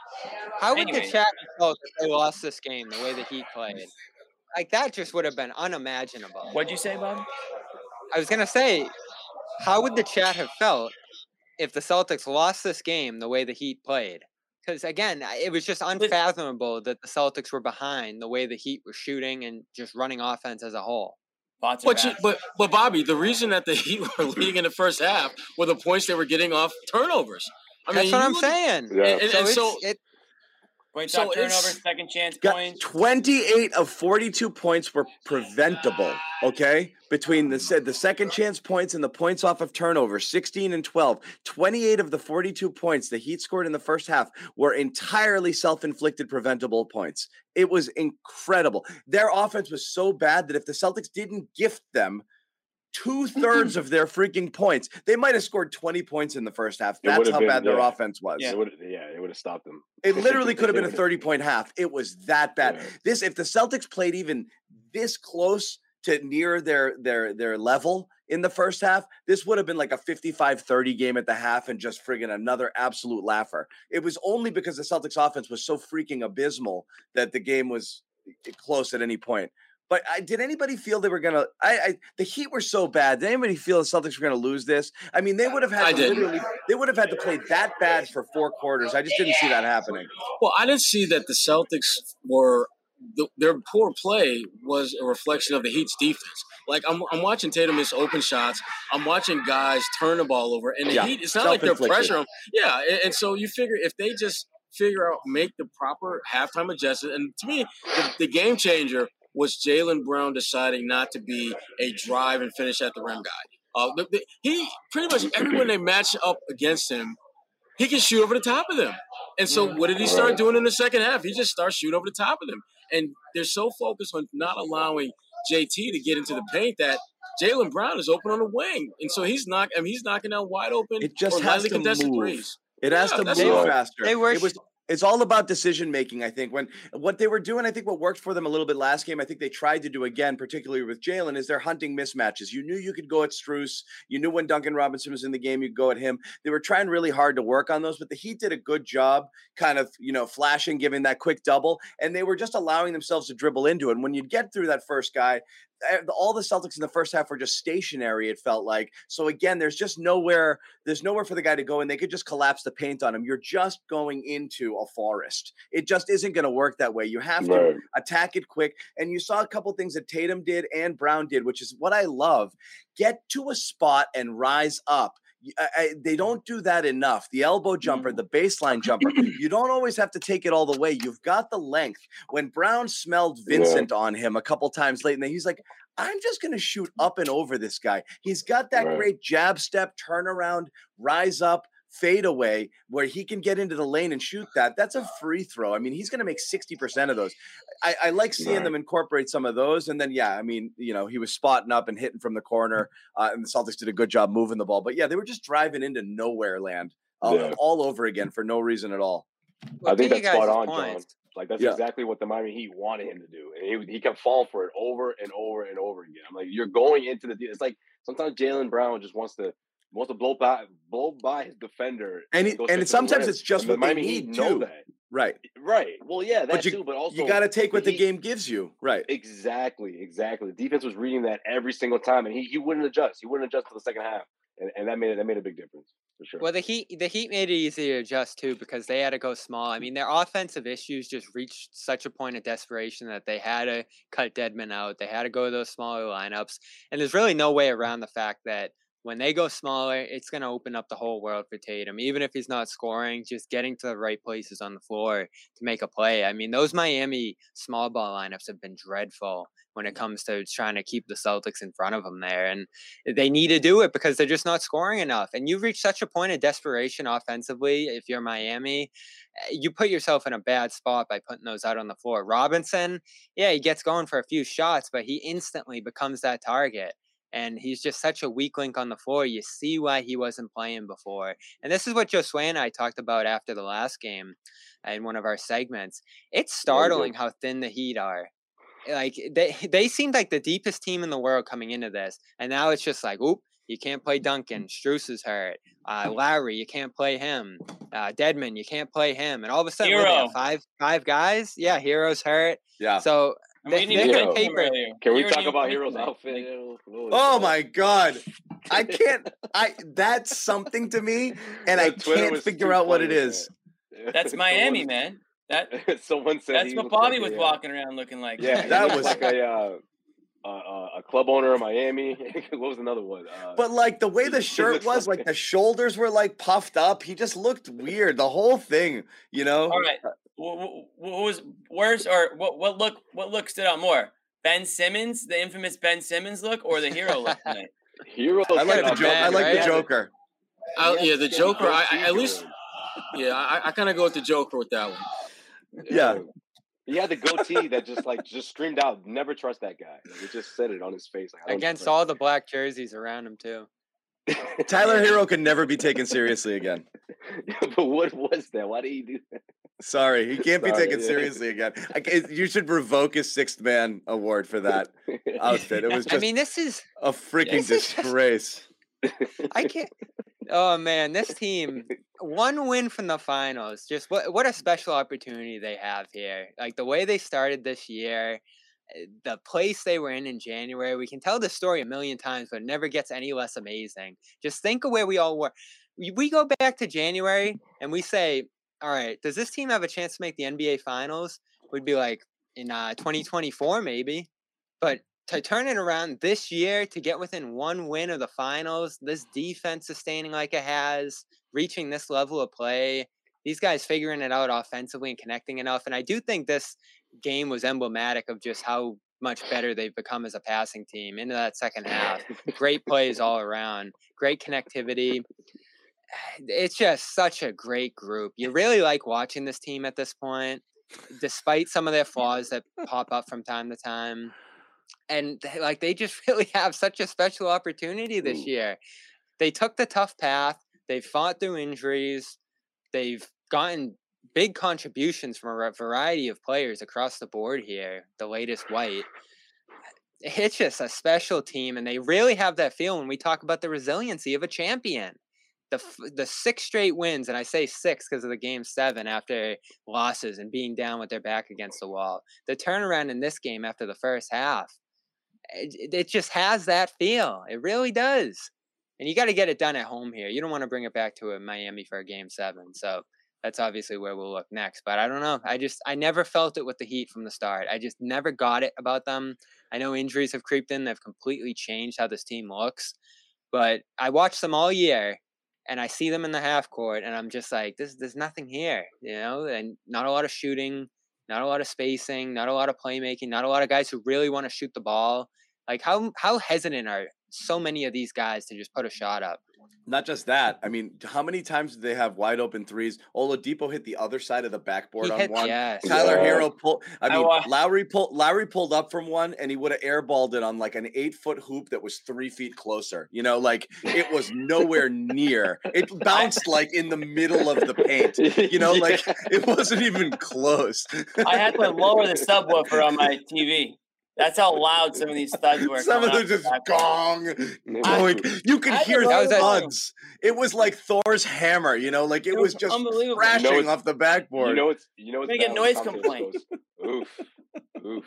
how would Anyway. the chat felt if they lost this game the way the Heat played? Like that just would have been unimaginable. What'd you say, Bob? I was gonna say, how would the chat have felt if the Celtics lost this game the way the Heat played? Because again, I- it was just unfathomable that the Celtics were behind the way the Heat were shooting and just running offense as a whole. Lots of But, you, bats. but but Bobby, the reason that the Heat were leading in the first half were the points they were getting off turnovers. I That's mean, what you I'm look at- saying. Yeah. And, and, So and it's so it, Points so off turnover, it's- second chance got points. twenty-eight of forty-two points were preventable. Okay, between the se- the second chance points and the points off of turnovers, sixteen and twelve. twenty-eight of the forty-two points the Heat scored in the first half were entirely self-inflicted preventable points. It was incredible. Their offense was so bad that if the Celtics didn't gift them two-thirds of their freaking points, they might have scored twenty points in the first half. It That's would've how been- bad their yeah. offense was. It would, yeah, it would have stopped them. It literally could have been a It would've- thirty-point half. It was that bad. Yeah. This, if the Celtics played even this close to near their their their level in the first half, this would have been like a fifty-five thirty game at the half and just friggin' another absolute laugher. It was only because the Celtics offense was so freaking abysmal that the game was close at any point. But I, did anybody feel they were gonna? I, I the Heat were so bad. Did anybody feel the Celtics were gonna lose this? I mean, they would have had I to did. literally. They would have had to play that bad for four quarters. I just didn't see that happening. Well, I didn't see that the Celtics were the, their poor play was a reflection of the Heat's defense. Like I'm, I'm watching Tatum miss open shots. I'm watching guys turn the ball over, and the Yeah, Heat. It's not like they're self-inflicted. pressuring. Yeah, and, and so you figure if they just figure out make the proper halftime adjustment, and to me, the, the game changer was Jaylen Brown deciding not to be a drive and finish at the rim guy. Uh, the, the, he pretty much everyone they match up against him, he can shoot over the top of them. And so what did he start Right. doing in the second half? He just starts shooting over the top of them. And they're so focused on not allowing J T to get into the paint that Jaylen Brown is open on the wing. And so he's not I mean he's knocking out wide open It just or has lightly to contested move. threes. It has Yeah, to that's move right. faster. They were it was It's all about decision making, I think. When what they were doing, I think what worked for them a little bit last game, I think they tried to do again, particularly with Jalen, is they're hunting mismatches. You knew you could go at Strus. You knew when Duncan Robinson was in the game, you'd go at him. They were trying really hard to work on those, but the Heat did a good job kind of, you know, flashing, giving that quick double, and they were just allowing themselves to dribble into it. And when you'd get through that first guy, all the Celtics in the first half were just stationary, it felt like. So again, there's just nowhere, there's nowhere for the guy to go, and they could just collapse the paint on him. You're just going into a forest. It just isn't going to work that way. You have to Right. attack it quick. And you saw a couple things that Tatum did and Brown did, which is what I love. Get to a spot and rise up. I, I, they don't do that enough. The elbow jumper, the baseline jumper. You don't always have to take it all the way. You've got the length. When Brown smelled Vincent yeah. on him a couple times late, and then he's like, I'm just going to shoot up and over this guy. He's got that right. great jab step, turnaround, rise up, fade away, where he can get into the lane and shoot that. That's a free throw. I mean, he's going to make sixty percent of those. I, I like seeing right. them incorporate some of those. And then, yeah, I mean, you know, he was spotting up and hitting from the corner, uh, and the Celtics did a good job moving the ball. But yeah, they were just driving into nowhere land uh, yeah. all over again for no reason at all. Well, I think that's spot on, John. Like, that's yeah. exactly what the Miami Heat wanted him to do. And he, he kept falling for it over and over and over again. I'm like, you're going into the – it's like sometimes Jaylen Brown just wants to wants to blow by, blow by his defender. And he, and sometimes it's just what they need, too. Know that. Right. Right. Well, yeah, that but you, too, but also – you got to take what he, the game gives you. Right. Exactly, exactly. The defense was reading that every single time, and he, he wouldn't adjust. He wouldn't adjust to the second half. And, and that made that made a big difference for sure. Well, the Heat the Heat made it easy to adjust too because they had to go small. I mean, their offensive issues just reached such a point of desperation that they had to cut Dedmon out. They had to go to those smaller lineups, and there's really no way around the fact that when they go smaller, it's going to open up the whole world for Tatum. Even if he's not scoring, just getting to the right places on the floor to make a play. I mean, those Miami small ball lineups have been dreadful when it comes to trying to keep the Celtics in front of them there. And they need to do it because they're just not scoring enough. And you've reached such a point of desperation offensively. If you're Miami, you put yourself in a bad spot by putting those out on the floor. Robinson, yeah, he gets going for a few shots, but he instantly becomes that target. And he's just such a weak link on the floor. You see why he wasn't playing before. And this is what Josue and I talked about after the last game in one of our segments. It's startling how thin the Heat are. Like they they seemed like the deepest team in the world coming into this. And now it's just like, oop, you can't play Duncan. Strus is hurt. Uh, Lowry, you can't play him. Uh, Dedmon, you can't play him. And all of a sudden, Hero. five five guys. Yeah, Hero's hurt. Yeah. So They, we they need can to paper. Can we Hero talk about needs Hero's to outfit? Oh my God. I can't I that's something to me and I can't figure out what it is. That's Miami, man. That someone said that's what Bobby was walking around looking like. Yeah, that was like a uh, uh, a club owner in Miami. What was another one? Uh, but like the way the shirt was, like the shoulders were like puffed up. He just looked weird. The whole thing, you know. All right. What was worse, or what? What look? What look stood out more? Ben Simmons, the infamous Ben Simmons look, or the Hero look tonight? Hero. I like the Joker. I like right? the Joker. I, yeah, the Joker. I, I at least. Yeah, I, I kind of go with the Joker with that one. Yeah. He had the goatee that just like just screamed out, "Never trust that guy." Like, it just said it on his face. Like, against all the black jerseys around him too. Tyler Hero can never be taken seriously again. But what was that? Why did he do that? Sorry, he can't Sorry, be taken yeah. seriously again. I, you should revoke his sixth man award for that outfit. It was just I mean, this is a freaking this disgrace. I can't. Oh man, this team, one win from the finals. Just what what a special opportunity they have here. Like the way they started this year, the place they were in in January. We can tell the story a million times, but it never gets any less amazing. Just think of where we all were. We, we go back to January and we say, all right, does this team have a chance to make the N B A Finals? We'd be like, in uh, twenty twenty-four maybe. But to turn it around this year, to get within one win of the finals, this defense sustaining like it has, reaching this level of play, these guys figuring it out offensively and connecting enough. And I do think this game was emblematic of just how much better they've become as a passing team into that second half. Great plays all around, great connectivity. It's just such a great group. You really like watching this team at this point, despite some of their flaws that pop up from time to time. And they, like they just really have such a special opportunity this year. They took the tough path. They've fought through injuries. They've gotten big contributions from a variety of players across the board here. The latest White. It's just a special team, and they really have that feel when we talk about the resiliency of a champion. The the six straight wins, and I say six because of the game seven after losses and being down with their back against the wall. The turnaround in this game after the first half, it, it just has that feel. It really does. And you got to get it done at home here. You don't want to bring it back to a Miami for a game seven. So that's obviously where we'll look next. But I don't know. I just I never felt it with the Heat from the start. I just never got it about them. I know injuries have creeped in. They've completely changed how this team looks. But I watched them all year. And I see them in the half court, and I'm just like, "This, there's nothing here," you know. And not a lot of shooting, not a lot of spacing, not a lot of playmaking, not a lot of guys who really want to shoot the ball. Like, how how hesitant are so many of these guys to just put a shot up? Not just that. I mean, how many times did they have wide open threes? Oladipo hit the other side of the backboard He on hit, one. yes. Tyler Yeah. Hero pulled. I I mean, wa- Lowry pulled. Lowry pulled up from one, and he would have airballed it on like an eight foot hoop that was three feet closer. You know, like it was nowhere near. It bounced like in the middle of the paint. You know, like Yeah. it wasn't even close. I had to lower the subwoofer on my T V. That's how loud some of these studs were. Some of coming them off just the backboard. gong, going. You could I hear don't the know. thuds. It was like Thor's hammer. You know, like it, It was was just unbelievable. crashing You know, it's- off the backboard. You know it's you know it's Gonna get bad noise when the commentator complaints. goes, Oof, oof.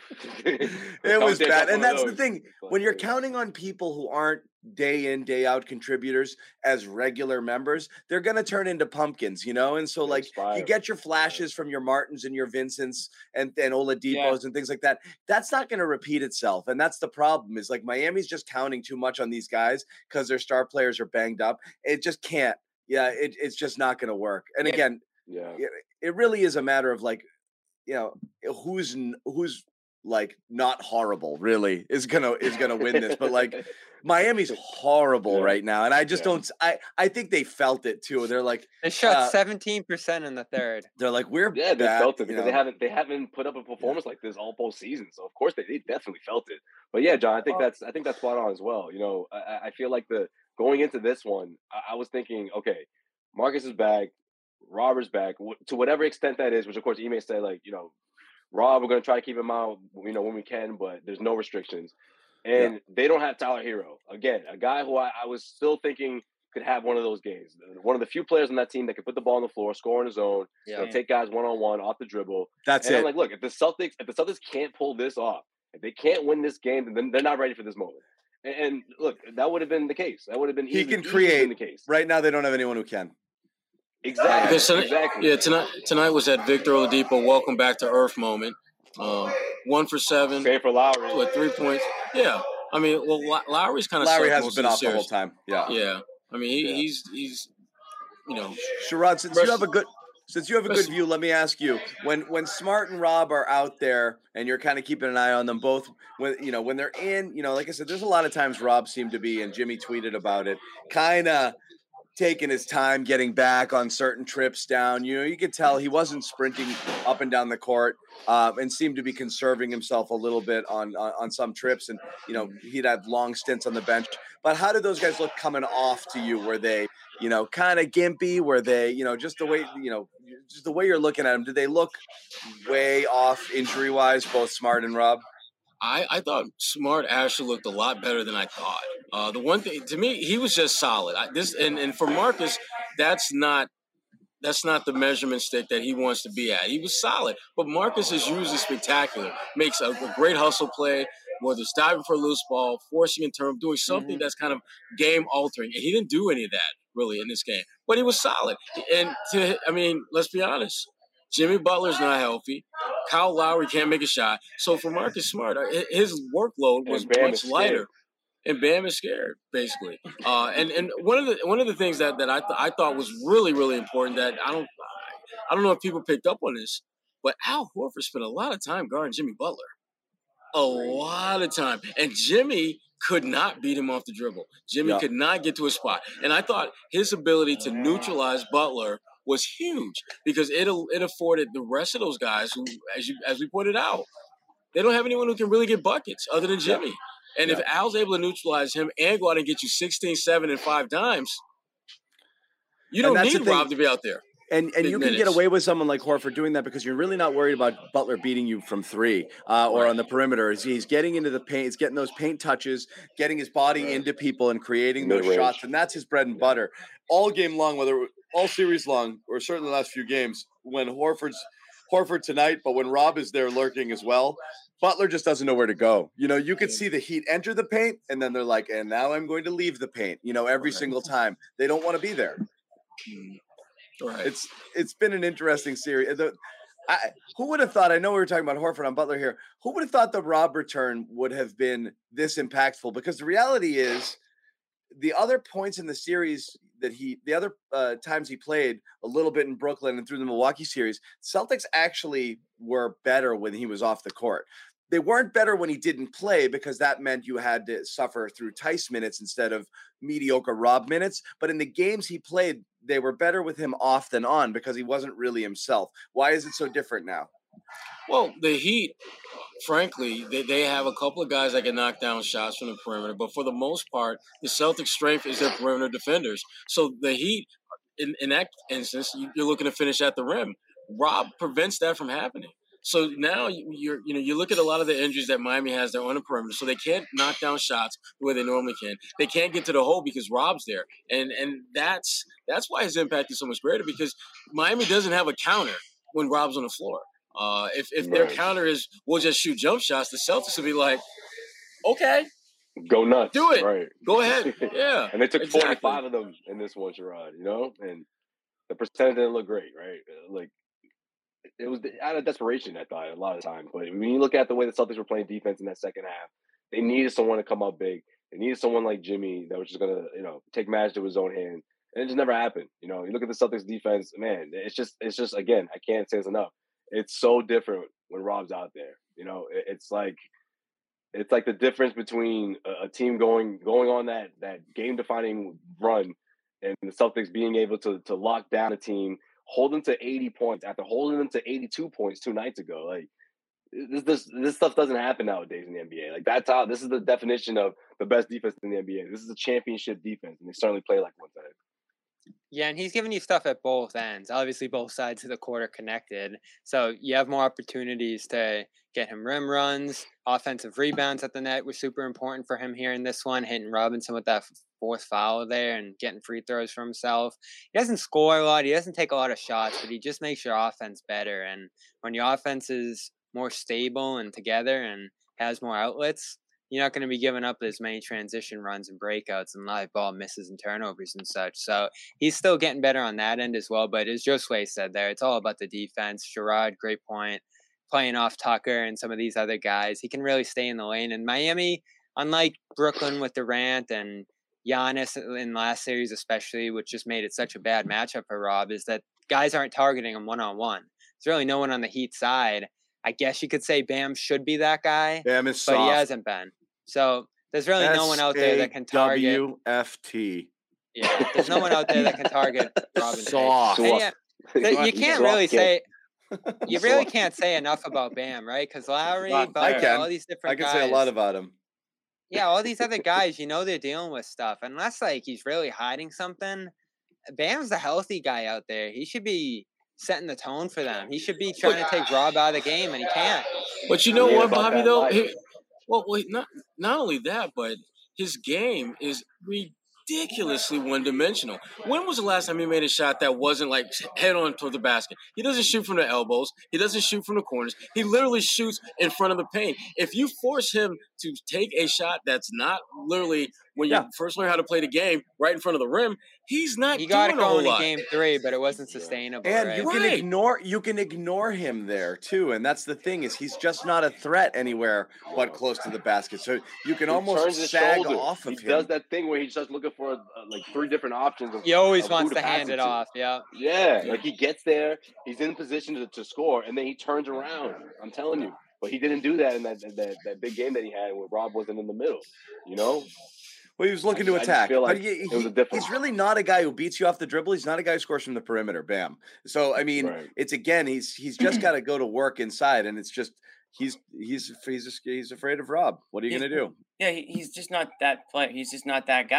It was Commentator bad. got And one of that's the those. thing. It's like, When you're uh, counting on people who aren't day in, day out contributors as regular members, they're going to turn into pumpkins, you know? And so, They like, expire. you get your flashes from your Martins and your Vincents and, and Oladipos Yeah. and things like that. That's not going to repeat itself. And that's the problem is, like, Miami's just counting too much on these guys because their star players are banged up. It just can't. Yeah, it, it's just not going to work. And Yeah. again, Yeah. it, it really is a matter of, like, you know, who's n- who's like not horrible really is gonna is gonna win this. But like Miami's horrible Yeah. right now, and I just Yeah. don't. I I think they felt it too. They're like They shot Uh, seventeen percent in the third. they're like we're Yeah, they bad, felt it you because they know. haven't they haven't put up a performance like this all postseason. So of course they, they definitely felt it. But yeah, John, I think Well- that's I think that's spot on as well. You know, I, I feel like the going into this one, I, I was thinking, okay, Marcus is back, Robert's back wh- to whatever extent that is. Which of course, Ime said like, you know, Rob, we're gonna try to keep him out, you know, when we can, but there's no restrictions. And they don't have Tyler Hero again, a guy who I, I was still thinking could have one of those games. One of the few players on that team that could put the ball on the floor, score on his own, you know, Yeah. take guys one on one off the dribble. That's And it. I'm like, look, if the Celtics, if the Celtics can't pull this off, if they can't win this game, then they're not ready for this moment. And, and look, that would have been the case. That would have been He easy, can easily create. been the case. Right now, they don't have anyone who can. Exactly. Because tonight, exactly. yeah, tonight tonight was that Victor Oladipo welcome back to Earth moment. Um, one for seven, Same for Lowry. with three points. Yeah, I mean, well, Low- Lowry's kind of Lowry sucked hasn't most been of off the whole series. time. Yeah. Yeah, I mean, he, Yeah. he's he's you know, Sherrod, since you have a good since you have a good Rest- view, let me ask you: when when Smart and Rob are out there, and you're kind of keeping an eye on them both, when you know when they're in, you know, like I said, there's a lot of times Rob seemed to be, and Jimmy tweeted about it, kind of taking his time getting back on certain trips down. You know, you could tell he wasn't sprinting up and down the court, um, and seemed to be conserving himself a little bit on, on on some trips. And you know, he'd had long stints on the bench. But how did those guys look coming off to you? Were they, you know, kind of gimpy? Were they, you know, just the way, you know, just the way you're looking at them? Did they look way off injury wise, both Smart and Rob? I, I thought Smart actually looked a lot better than I thought. Uh, the one thing to me, he was just solid. I, this and, and for Marcus, that's not that's not the measurement stick that he wants to be at. He was solid, but Marcus is usually spectacular. Makes a, a great hustle play, whether it's diving for a loose ball, forcing a turn, doing something Mhm. that's kind of game altering. And he didn't do any of that really in this game, but he was solid. And to, I mean, let's be honest. Jimmy Butler's not healthy. Kyle Lowry can't make a shot. So for Marcus Smart, uh, hi- his workload was And Bam much is lighter. scared. And Bam is scared, basically. Uh, and and one of the one of the things that, that I th- I thought was really really important that I don't I don't know if people picked up on this, but Al Horford spent a lot of time guarding Jimmy Butler, a lot of time, and Jimmy could not beat him off the dribble. Jimmy Yeah. could not get to a spot, and I thought his ability to neutralize Butler was huge because it it afforded the rest of those guys who, as you as we pointed out, they don't have anyone who can really get buckets other than Jimmy. And if Al's able to neutralize him and go out and get you sixteen, seven, and five dimes, you And don't that's the need thing. Rob to be out there. And and Big you can get minutes. away with someone like Horford doing that because you're really not worried about Butler beating you from three uh, or Right. on the perimeter. He's, he's getting into the paint, he's getting those paint touches, getting his body Right. into people and creating those Mid-range. shots, and that's his bread and butter. All game long, whether all series long, or certainly the last few games, when Horford's Horford tonight, but when Rob is there lurking as well, Butler just doesn't know where to go. You know, you could see the Heat enter the paint, and then they're like, and now I'm going to leave the paint, you know, every Right. single time. They don't want to be there. Mm. Right. It's it's been an interesting series. The, I, who would have thought? I know we were talking about Horford on Butler here. Who would have thought the Rob return would have been this impactful? Because the reality is, the other points in the series that he, the other uh, times he played a little bit in Brooklyn and through the Milwaukee series, Celtics actually were better when he was off the court. They weren't better when he didn't play because that meant you had to suffer through Tice minutes instead of mediocre Rob minutes. But in the games he played, they were better with him off than on because he wasn't really himself. Why is it so different now? Well, the Heat, frankly, they, they have a couple of guys that can knock down shots from the perimeter, but for the most part, the Celtics' strength is their perimeter defenders. So the Heat, in, in that instance, you- you're looking to finish at the rim. Rob prevents that from happening. So now you- you're, you know, you look at a lot of the injuries that Miami has there on the perimeter, so they can't knock down shots the way they normally can. They can't get to the hole because Rob's there, and and that's that's why his impact is so much greater because Miami doesn't have a counter when Rob's on the floor. Uh, if if their Right. counter is we'll just shoot jump shots, the Celtics will be like, okay, Go nuts. Do it. Right. go ahead, yeah. And they took Exactly. forty-five of them in this one, Sherrod, you know? And the percentage didn't look great, right? Uh, Like, it was out of desperation, I thought, a lot of times. But when you look at the way the Celtics were playing defense in that second half, they needed someone to come up big. They needed someone like Jimmy that was just going to, you know, take matters to his own hand. And it just never happened. You know, you look at the Celtics defense, man, it's just, it's just, again, I can't say this enough. It's so different when Rob's out there. You know, it, it's like, it's like the difference between a, a team going going on that that game defining run and the Celtics being able to to lock down a team, hold them to eighty points after holding them to eighty-two points two nights ago. Like this this this stuff doesn't happen nowadays in the N B A. Like that's how this is the definition of the best defense in the N B A. This is a championship defense, and they certainly play like one side. Yeah, and he's giving you stuff at both ends. Obviously, both sides of the court are connected. So you have more opportunities to get him rim runs. Offensive rebounds at the net was super important for him here in this one, hitting Robinson with that fourth foul there and getting free throws for himself. He doesn't score a lot. He doesn't take a lot of shots, but he just makes your offense better. And when your offense is more stable and together and has more outlets, you're not going to be giving up as many transition runs and breakouts and live ball misses and turnovers and such. So he's still getting better on that end as well. But as Josue said there, it's all about the defense. Sherrod, great point. Playing off Tucker and some of these other guys, he can really stay in the lane. And Miami, unlike Brooklyn with Durant and Giannis in the last series especially, which just made it such a bad matchup for Rob, is that guys aren't targeting him one-on-one. There's really no one on the Heat side. I guess you could say Bam should be that guy, Bam is but soft. he hasn't been. So there's really no one out there that can target. W F T. Yeah, there's no one out there that can target Robin. Soft. And yeah, th- you can't really say. You really Soft. can't say enough about Bam, right? Because Lowry, Not Butler, I can. all these different I can guys. say a lot about him. Yeah, all these other guys, you know, they're dealing with stuff. Unless like he's really hiding something, Bam's the healthy guy out there. He should be setting the tone for them. He should be trying to take Rob out of the game, and he can't. But you know Yeah, what, about Bobby? that Though, life. He- well, wait, not not only that, but his game is ridiculously one-dimensional. When was the last time he made a shot that wasn't like head on toward the basket? He doesn't shoot from the elbows. He doesn't shoot from the corners. He literally shoots in front of the paint. If you force him to take a shot that's not literally when you Yeah. first learn how to play the game right in front of the rim, he's not He got it doing a whole going in lot. game three, but it wasn't sustainable. And right? you can Right. ignore you can ignore him there too, and that's the thing is he's just not a threat anywhere but close to the basket. So you can He almost turns his sag shoulder. off of he him. does that thing where he's just looking for uh, like three different options. Of, He always of who wants to to pass hand it it to. off. Yeah. Yeah, like he gets there, he's in position to, to score, and then he turns around. I'm telling you, but he didn't do that in that that, that big game that he had where Rob wasn't in the middle. You know, Well, he was looking I- to I just attack, feel but like he, it was a he- difference. he's really not a guy who beats you off the dribble. He's not a guy who scores from the perimeter. Bam. So I mean, Right. it's again, he's he's just got to go to work inside, and it's just he's he's he's he's afraid of Rob. What are you He's- gonna do? Yeah, he, he's just not that player. He's just not that guy.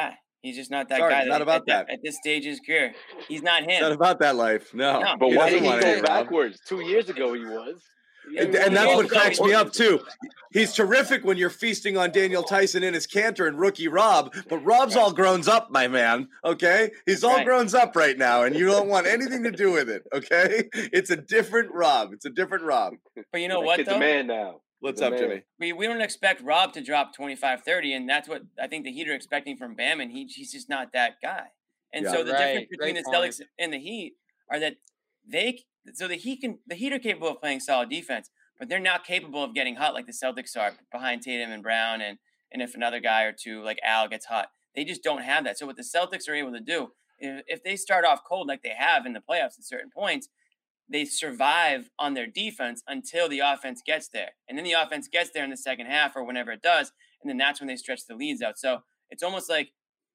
He's just not that Sorry, guy. it's not about at, that. At this stage of his career, he's not him. It's not about that life. No. No. But He why doesn't did he want go any Rob. backwards? Two years ago he was. He And, didn't and that's want what to cracks go. me up too. He's terrific when you're feasting on Daniel Tyson and his canter and rookie Rob, but Rob's all grown up, my man. Okay, he's all Right. grown up right now, and you don't want anything to do with it. Okay, it's a different Rob. It's a different Rob. But you know That what, kid's though? a man now. What's He's a up, man. Jimmy? We, we don't expect Rob to drop twenty-five, thirty, and that's what I think the Heat are expecting from Bam, and he, he's just not that guy. And Yeah. so the Right. difference between Great the point. Celtics and the Heat are that they so the Heat can the Heat are capable of playing solid defense, but they're not capable of getting hot like the Celtics are behind Tatum and Brown, and and if another guy or two like Al gets hot, they just don't have that. So what the Celtics are able to do, if, if they start off cold like they have in the playoffs at certain points, they survive on their defense until the offense gets there. And then the offense gets there in the second half or whenever it does, and then that's when they stretch the leads out. So it's almost like,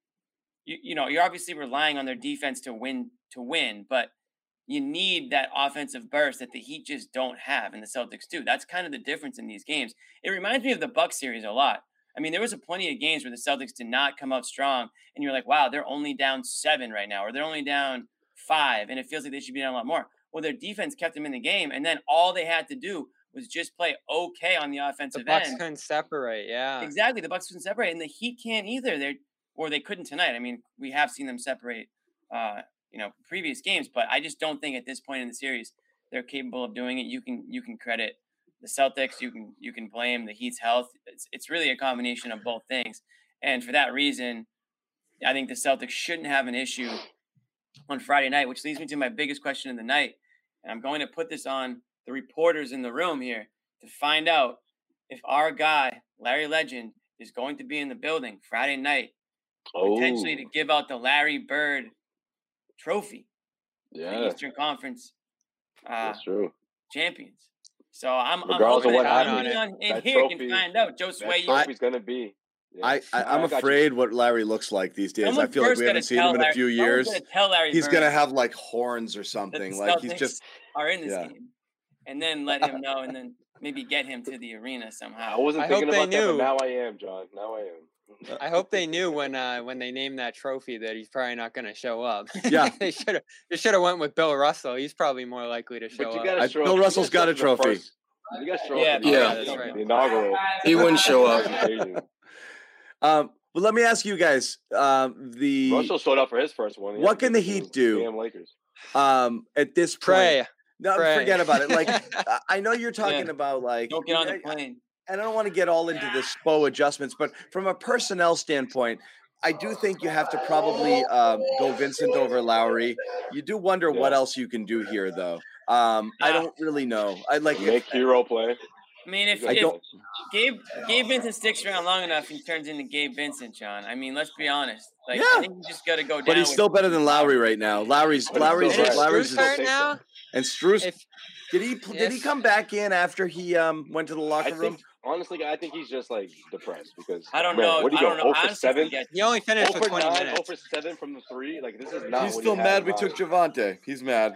you, you know, you're obviously relying on their defense to win, to win, but you need that offensive burst that the Heat just don't have and the Celtics do. That's kind of the difference in these games. It reminds me of the Bucks series a lot. I mean, there was a plenty of games where the Celtics did not come out strong, and you're like, wow, they're only down seven right now, or they're only down five, and it feels like they should be down a lot more. Well, their defense kept them in the game, and then all they had to do was just play okay on the The offensive Bucks end. couldn't separate. Yeah. Exactly, the Bucks couldn't separate, and the Heat can't either. They or they couldn't tonight. I mean, we have seen them separate, uh, you know, previous games, but I just don't think at this point in the series they're capable of doing it. You can you can credit the Celtics. You can you can blame the Heat's health. It's it's really a combination of both things, and for that reason, I think the Celtics shouldn't have an issue on Friday night, which leads me to my biggest question of the night. And I'm going to put this on the reporters in the room here to find out if our guy, Larry Legend, is going to be in the building Friday night, Oh, potentially to give out the Larry Bird trophy, the yeah, Eastern Conference uh, that's true. champions. So I'm, I'm Regardless hoping of what that happens, somebody on in that here trophy- can find out. Joe That Sway, you, trophy's gonna be. Yeah. I, I I'm I got you. afraid what Larry looks like these days. I someone feel like first we gotta haven't seen tell him in a Larry- few someone's years. gonna tell Larry He's Bird gonna have like horns or that the something. Like he's Celtics just are in this yeah. game, and then let him know, and then maybe get him to the arena I somehow. wasn't I thinking hope they about that, but knew. now I am, John. Now I am. I hope they knew when uh, when they named that trophy that he's probably not going to show up. Yeah. they should have they should have went with Bill Russell. He's probably more likely to show But you up. gotta I- show Bill up- you Russell's gotta got show a up for the trophy. first- You gotta show Yeah, up for the, yeah, first- that's right. the inaugural. He wouldn't show up. presentation. um. Well, let me ask you guys. Um. The Russell showed up for his first one. He What had to can the give it to Heat do? Damn Lakers. um at this point. Pray. No, Pray. forget about it. Like I- I know you're talking Yeah. about like Don't get on I- the plane. and I don't want to get all into the S P O adjustments, but from a personnel standpoint, I do think you have to probably um, go Vincent over Lowry. You do wonder what Yeah. else you can do here, though. Um, I Yeah. don't really know. I like Make Hero play. I mean, if, I if don't- Gabe Gabe Vincent sticks around long enough, he turns into Gabe Vincent, John. I mean, let's be honest. Like, Yeah. I think you just got to go down. but he's with- still better than Lowry right now. Lowry's But he's Lowry's still And is right. Lowry's Strus Lowry's hurt take now? and Strus. If Did he pl- did he if- come back in after he um went to the I locker room? think, honestly, I think he's just like depressed because I don't man, know. What do I you don't go? know. oh for Honestly, seven? forget- he only finished oh with for twenty nine, minutes. oh for seven from the three. Like this is not. He's what still he had mad in we took mind. Javante. He's mad.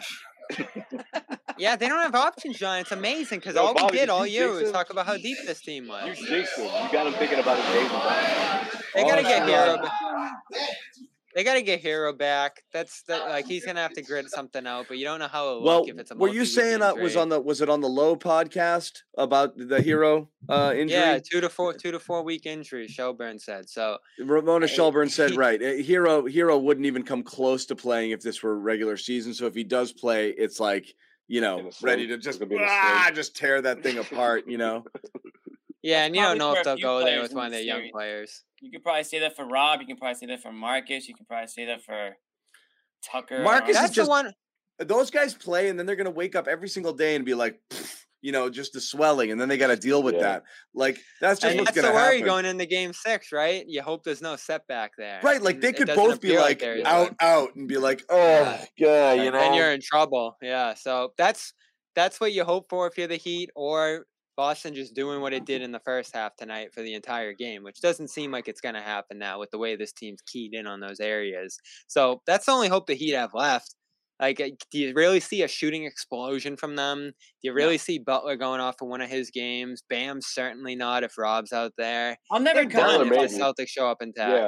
Yeah, they don't have options, John. It's amazing because Yo, all we Bobby, did did all you year jinx was him? talk about how deep this team You was. jinxed him. You got him thinking about his days and times. They gotta Oh, get sure. Hero. ba- They gotta get Hero back. That's the, like he's gonna have to grit something out, but you don't know how it'll Well, look if it's a were you multi-week saying that was injury. on the was it on the Low podcast about the Hero uh, injury? Yeah, two to four, two to four week injury. Shelburne said so. Ramona Hey, Shelburne said he- right. uh, Hero Hero wouldn't even come close to playing if this were regular season. So if he does play, it's like you In know a sling. ready to It's just gonna be in a ah, sling. just tear that thing apart. You know. Yeah, and you don't Probably know for if a they'll few go there players with in one of the their young series. players. You could probably say that for Rob. You can probably say that for Marcus. You can probably say that for Tucker. Marcus is Arnold. That's just- the one. Those guys play, and then they're gonna wake up every single day and be like, "Pfft," you know, just the swelling, and then they got to deal with Yeah. that. Like that's just And what's that's gonna the worry happen. going into Game Six, right? You hope there's no setback there. Right, like and they it could doesn't both be appear like there is out, one. out, and be like, "Oh, Yeah. yeah, you know." Then you're in trouble. Yeah. So that's that's what you hope for if you're the Heat, or Boston just doing what it did in the first half tonight for the entire game, which doesn't seem like it's going to happen now with the way this team's keyed in on those areas. So that's the only hope the Heat have left. Like, uh, do you really see a shooting explosion from them? Do you really see Butler going off for one of his games? Bam, certainly not if Rob's out there. I'm never They're done confident. if maybe. the Celtics show up intact. Yeah,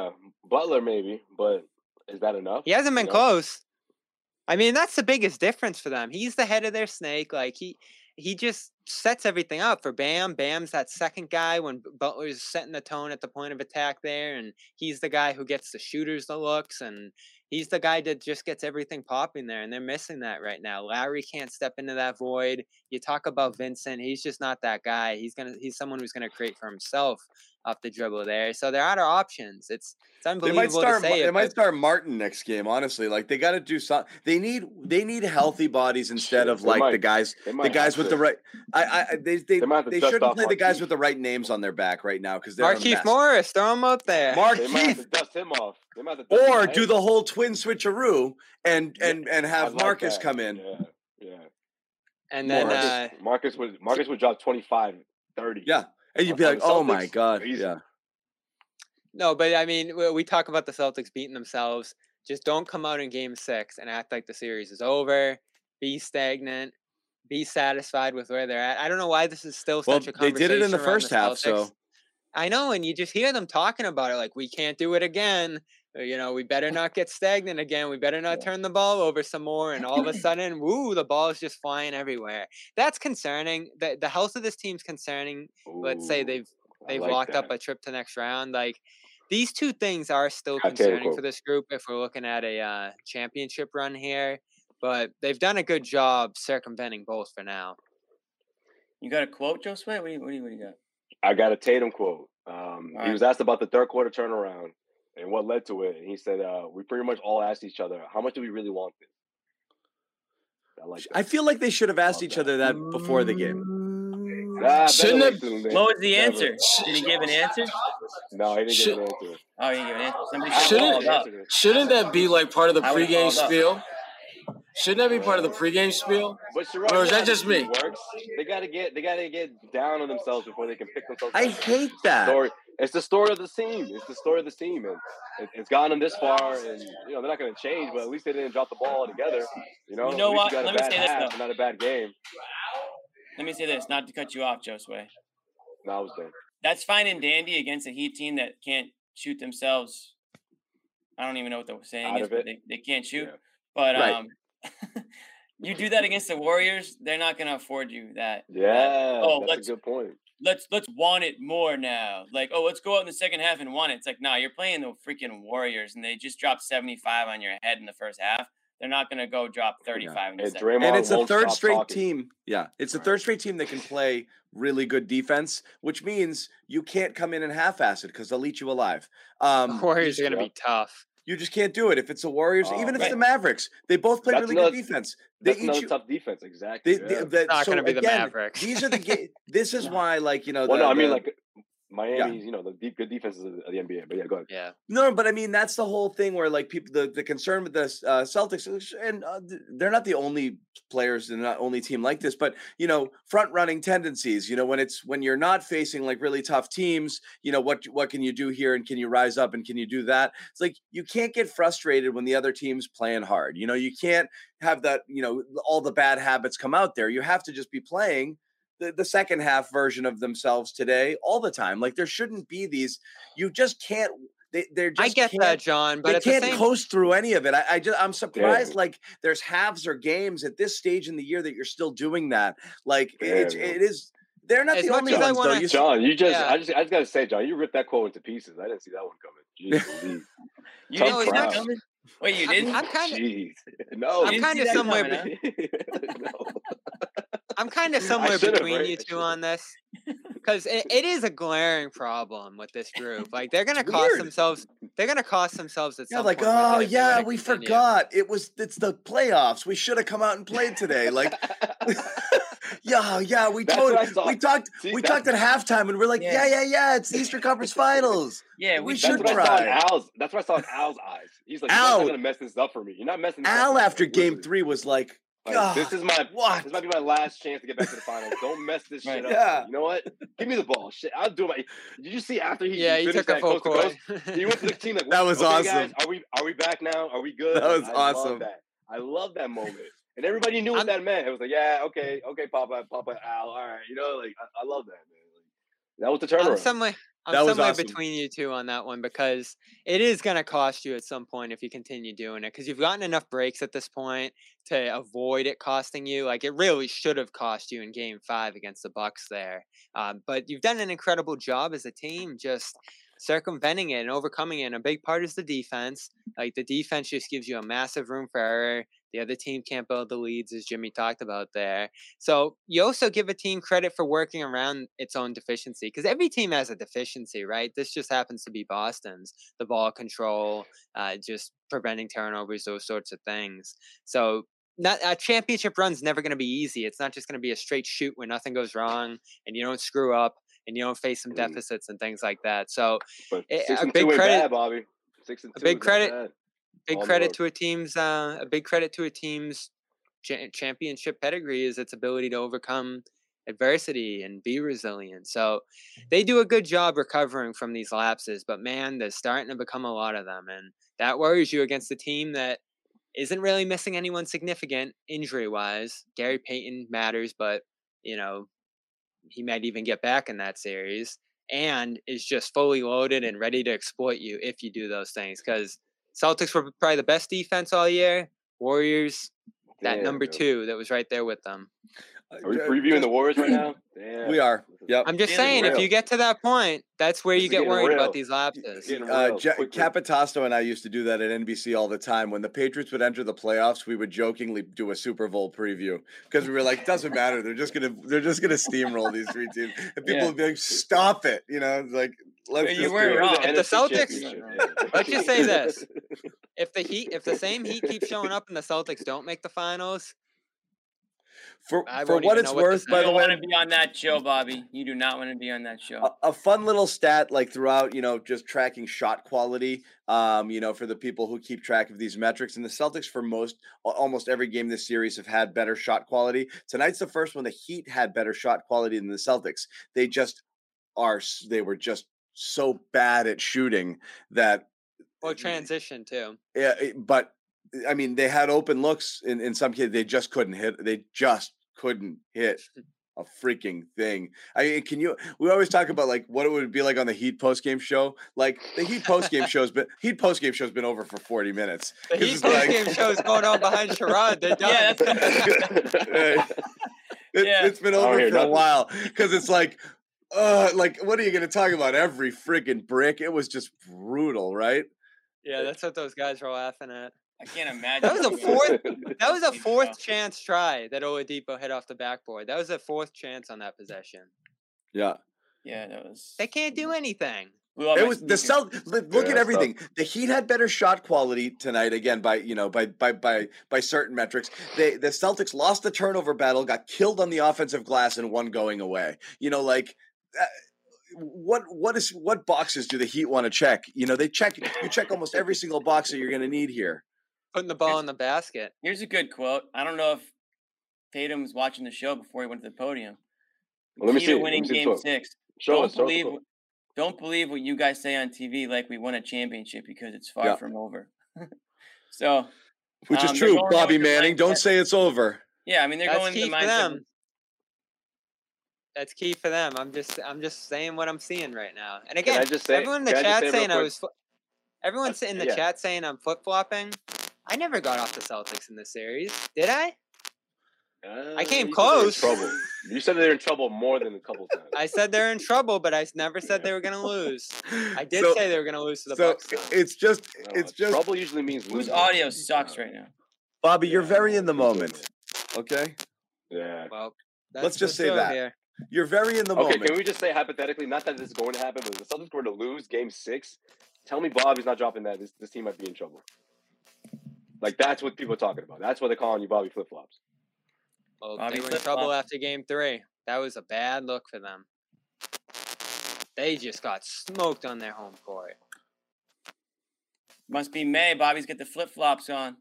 Butler maybe, but is that enough? He hasn't been You know? close. I mean, that's the biggest difference for them. He's the head of their snake. Like he he just sets everything up for Bam. Bam's that second guy when Butler's setting the tone at the point of attack there, and he's the guy who gets the shooters the looks, and he's the guy that just gets everything popping there, and they're missing that right now. Lowry can't step into that void. You talk about Vincent, he's just not that guy. He's gonna he's someone who's gonna create for himself off the dribble there. So they're out of options. It's it's They unbelievable might start. to say They it, might but start Martin next game. Honestly, like they got to do something. They need. They need healthy bodies instead of They like the might- guys. they The might guys have with to. the right. I. I. They. They. They might have to They dust shouldn't off play the guys Markieff. with the right names on their back right now because they're a Markeith mess. Morris, throw him out there. They might have Markeith, to dust him off. They might have to dust him or off. do the whole twin switcheroo and and and I have like Marcus that. come in. Yeah, yeah. And then Morris. uh, Marcus would Marcus would drop twenty-five, thirty. Yeah, and you'd be On like, the oh my Celtics, god, easy. yeah. no, but I mean, we, we talk about the Celtics beating themselves. Just don't come out in Game Six and act like the series is over. Be stagnant. Be satisfied with where they're at. I don't know why this is still Well, such a they conversation. did it in the around first half, Celtics. so I know, and you just hear them talking about it like we can't do it again. Uh, You know, we better not get stagnant again. We better not turn the ball over some more. And all of a sudden, woo, the ball is just flying everywhere. That's concerning. The the health of this team's concerning. Let's say Ooh, they've I they've like locked that. up a trip to next round. Like these two things are still Hot take concerning quote. for this group if we're looking at a uh, championship run here. But they've done a good job circumventing both for now. You got a quote, Joe Sway? What do you, what do you, what do you got? I got a Tatum quote. Um, All he right. was asked about the third quarter turnaround and what led to it. And he said, uh, we pretty much all asked each other, how much do we really want this? I like that. I feel like they should have asked Love each that. other that before the game. Ah, Shouldn't better it- late than What was the never. answer? Did he give an answer? No, he didn't Should- give an answer. Oh, he didn't give an answer. Somebody I should Shouldn't- have would've followed up. answered it. Shouldn't that be like part of the I would've pregame followed up. spiel? Shouldn't that be part of the pregame spiel? But Sherrod, Or is you know that how just this me? team Works? They gotta get they gotta get down on themselves before they can pick themselves I up. hate It's the that. story. It's the story of the team. It's the story of the team, and it, it's gotten them this far. And you know they're not going to change, but at least they didn't drop the ball altogether. You know, You know at least what? you got Let a me bad say this, half, though. and not a bad game. Let me say this, not to cut you off, Joe Sway. No, I was done. That's fine and dandy against a Heat team that can't shoot themselves. I don't even know what the saying Out is, of but it. they, they can't shoot. Yeah. But Right. um, you do that against the Warriors, they're not going to afford you that. Yeah, Oh, that's let's- a good point. Let's let's want it more now. Like, oh, let's go out in the second half and want it. It's like, nah, you're playing the freaking Warriors, and they just dropped seventy-five on your head in the first half. They're not going to go drop thirty-five in the And second. Draymond And it's a won't third stop straight talking. team. Yeah, it's a Right. third straight team that can play really good defense, which means you can't come in and half-ass it because they'll eat you alive. Um, The Warriors are you, going to yeah. be tough. you just can't do it if it's the Warriors, Oh, even if it's right. the Mavericks. They both play That's really another- good defense. They That's eat another you. tough defense. Exactly. They, they, yeah. that- Not so gonna be the again, Mavericks. These are the ga- This is why, like you know, the, well, no, I mean the- like Miami's, you know, the deep good defenses of the, of the N B A. But yeah, go ahead. Yeah. No, but I mean that's the whole thing where like people the, the concern with the uh, Celtics and uh, th- they're not the only players and not only team like this, but you know front running tendencies. You know when it's when you're not facing like really tough teams. You know what what can you do here and can you rise up and can you do that? It's like you can't get frustrated when the other team's playing hard. You know you can't have that you know all the bad habits come out there. You have to just be playing the, the second half version of themselves today all the time. Like there shouldn't be these. You just can't. They they're just I get can't, that, John, but they at the can't same coast through any of it. I, I just I'm surprised. Yeah. Like there's halves or games at this stage in the year that you're still doing that. Like it's Yeah, it is. They're not As the much only as I ones though. wanna- You, John, you just, Yeah. I just, I just gotta say, John, you ripped that quote into pieces. I didn't see that one coming. Jeez, Louise. You Tough didn't see that crowd. coming? Wait, you I'm- didn't? I'm kind of Jeez. No, I'm didn't kind see of that somewhere coming, be- huh? no. I'm kind of I somewhere should've, between right? you I two should've. on this because it, it is a glaring problem with this group. Like they're gonna It's cost weird. themselves. They're gonna cost themselves at yeah, some like point with oh it if they yeah, wanna we continue. forgot it was it's the playoffs. We should have come out and played today. Like yeah, yeah, we That's told what I saw. we talked See, we that's- talked at halftime and we're like yeah Yeah. yeah yeah, it's the Eastern Conference Finals. Yeah, We we That's should what I saw in try. Al's. That's what I saw in Al's eyes. He's like, Al- "You're not gonna mess this up for me. You're not messing this up." Al for me." after Like, Game listen, Three was like, like, God, this is my what? this might be my last chance to get back to the finals. Don't mess this shit Right. up. Yeah. You know what? Give me the ball. Shit, I'll do my. Did you see after he? Yeah, he he finished took a that full coast to court. coast, he went to the team like, That was okay, awesome. Guys, are we are we back now? Are we good? That Like, was I awesome. Love that. I love that moment. And everybody knew what I'm- that meant. It was like, yeah, okay, okay, Papa, Papa, Al, all right, you know, like I, I love that, man. Like, that was the I'm turnaround. somewhere. I'm That was somewhere awesome. between you two on that one because it is going to cost you at some point if you continue doing it because you've gotten enough breaks at this point to avoid it costing you. Like it really should have cost you in Game Five against the Bucks there, um, but you've done an incredible job as a team just circumventing it and overcoming it. And a big part is the defense. Like the defense just gives you a massive room for error. The other team can't build the leads, as Jimmy talked about there. So you also give a team credit for working around its own deficiency because every team has a deficiency, right? This just happens to be Boston's, the ball control, uh, just preventing turnovers, those sorts of things. So not a championship run's never going to be easy. It's not just going to be a straight shoot where nothing goes wrong and you don't screw up and you don't face some deficits and things like that. So But it, six a and big two ain't credit, bad, Bobby. Six and a two. big is not credit, bad. big On the credit road. to a team's, uh, a big credit to a team's cha- championship pedigree is its ability to overcome adversity and be resilient. So they do a good job recovering from these lapses, but man, there's starting to become a lot of them. And that worries you against a team that isn't really missing anyone significant injury wise. Gary Payton matters, but you know, he might even get back in that series and is just fully loaded and ready to exploit you if you do those things. Because Celtics were probably the best defense all year. Warriors, that Damn, number yo. two that was right there with them. Are we previewing the Warriors right now? Damn. We are. Yep. I'm just Feeling saying, if real. you get to that point, that's where This you is get getting worried real. about these lapses. Getting Uh, real Ja- quickly. Capitasto and I used to do that at N B C all the time. When the Patriots would enter the playoffs, we would jokingly do a Super Bowl preview because we were like, "Doesn't matter. They're just gonna they're just gonna steamroll these three teams." And people Yeah. would be like, "Stop it!" You know, it's like let's But you just weren't do it. wrong. If the N F C Celtics- championship, yeah. let's just say this. If the Heat, if the same Heat keeps showing up and the Celtics don't make the finals, For I for won't what even it's know what to worth, say. by You the don't way, want to be on that show, Bobby. You do not want to be on that show. a, a fun little stat like throughout, you know, just tracking shot quality, um, you know, for the people who keep track of these metrics. And the Celtics, for most, al- almost every game this series, have had better shot quality. Tonight's the first one the Heat had better shot quality than the Celtics. They just are, s- they were just so bad at shooting that, Or transition too. yeah, it- but I mean, they had open looks in, in some cases. They just couldn't hit. They just couldn't hit a freaking thing. I mean, can you? We always talk about like what it would be like on the Heat post game show. Like the Heat post game show's been Heat post game show's been over for forty minutes. The 'Cause Heat it's post like- game show is going on behind Sherrod. They're done. Yeah, that's Hey, it, Yeah. It's been I don't over hear for a nothing. while because it's like, uh, like what are you going to talk about? Every freaking brick. It was just brutal, right? Yeah, that's what those guys were laughing at. I can't imagine. That was a doing fourth- that. That was a Team fourth show. chance try that Oladipo hit off the backboard. That was a fourth chance on that possession. Yeah. Yeah, that was. They can't do anything. blew out It my was the sneakers. Celt. Look Yeah, at that's everything. The Heat had better shot quality tonight. Again, by you know, by by by by certain metrics, they the Celtics lost the turnover battle, got killed on the offensive glass, and one going away. You know, like. Uh, what what is what boxes do the Heat want to check? You know, they check you check almost every single box that you're going to need here. Putting the ball in the basket. Here's a good quote. I don't know if Tatum was watching the show before he went to the podium. Well, let me Key see. to Let winning me see the game quote. six. Show don't us. Show us the believe quote. don't believe what you guys say on T V like we won a championship because it's far Yeah. from over. so Which is Um, they're true, going Bobby with the Manning. Don't mindset- say it's over. yeah, I mean they're That's going key with the for mindset. them. That's key for them. I'm just I'm just saying what I'm seeing right now. And Can I again, just say? everyone in the can I just chat say real saying I quick? was fl- everyone's in the yeah. chat saying I'm flip flopping. I never got off the Celtics in this series, did I? Uh, I came you said they were in close. Trouble. You said they were in trouble more than a couple times. I said they're in trouble, but I never said they were gonna lose. I did So- say they were gonna lose to the so Bucks. though. it's just No, it's just trouble usually means Whose losing. audio sucks right now? Bobby. You're Yeah, very in the it's good, moment. Okay, Yeah. Well, that's Let's just the say show that. here. you're very in the Okay, moment. can we just say hypothetically, not that this is going to happen, but if the Celtics were to lose Game Six, tell me Bobby's not dropping that. This this team might be in trouble. Like that's what people are talking about. That's what they're calling you, Bobby flip flops. Well, Bobby they were in flip-flop. trouble after game three. That was a bad look for them. They just got smoked on their home court. Must be May. Bobby's got the flip flops on.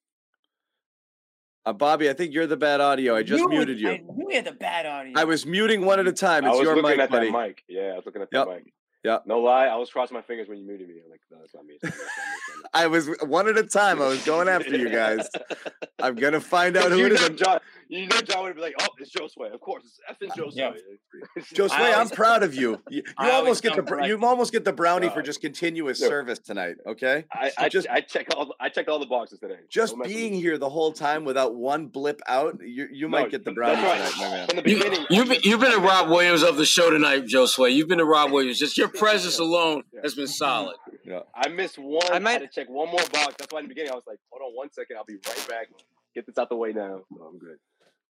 Uh, Bobby, I think you're the bad audio. I just Knew it. muted you. I knew we had the bad audio. I was muting one at a time. I It's was your looking mic, at buddy. that mic. Yeah, I was looking at Yep. that mic. Yeah. No lie, I was crossing my fingers when you muted me. I'm like, no, that's not me. It's not me, it's not me, it's not me. I was one at a time. I was going after you guys. I'm gonna find out who you it is. know, John, you know, John would be like, "Oh, it's Joe Sway. Of course, it's effing Joe Yeah. Sway." Joe I Sway, I'm always- proud of you. You, you I always almost get the come br- correct. you almost get the brownie for No. just continuous No. service tonight. Okay, I, I Just- just I checked all the- I checked all the boxes today. just Don't mess with being me. here the whole time without one blip out, you you might No, get the that's brownie right. tonight, my man. From the You, beginning, you've been, you've been the Rob Williams of the show tonight, Joe Sway. You've been the Rob Williams. Just your presence alone has been solid. Yeah. I missed one. I I, might- had to check one more box. That's why in the beginning I was like, "Hold on one second. I'll be right back. Get this out the way now." So I'm good.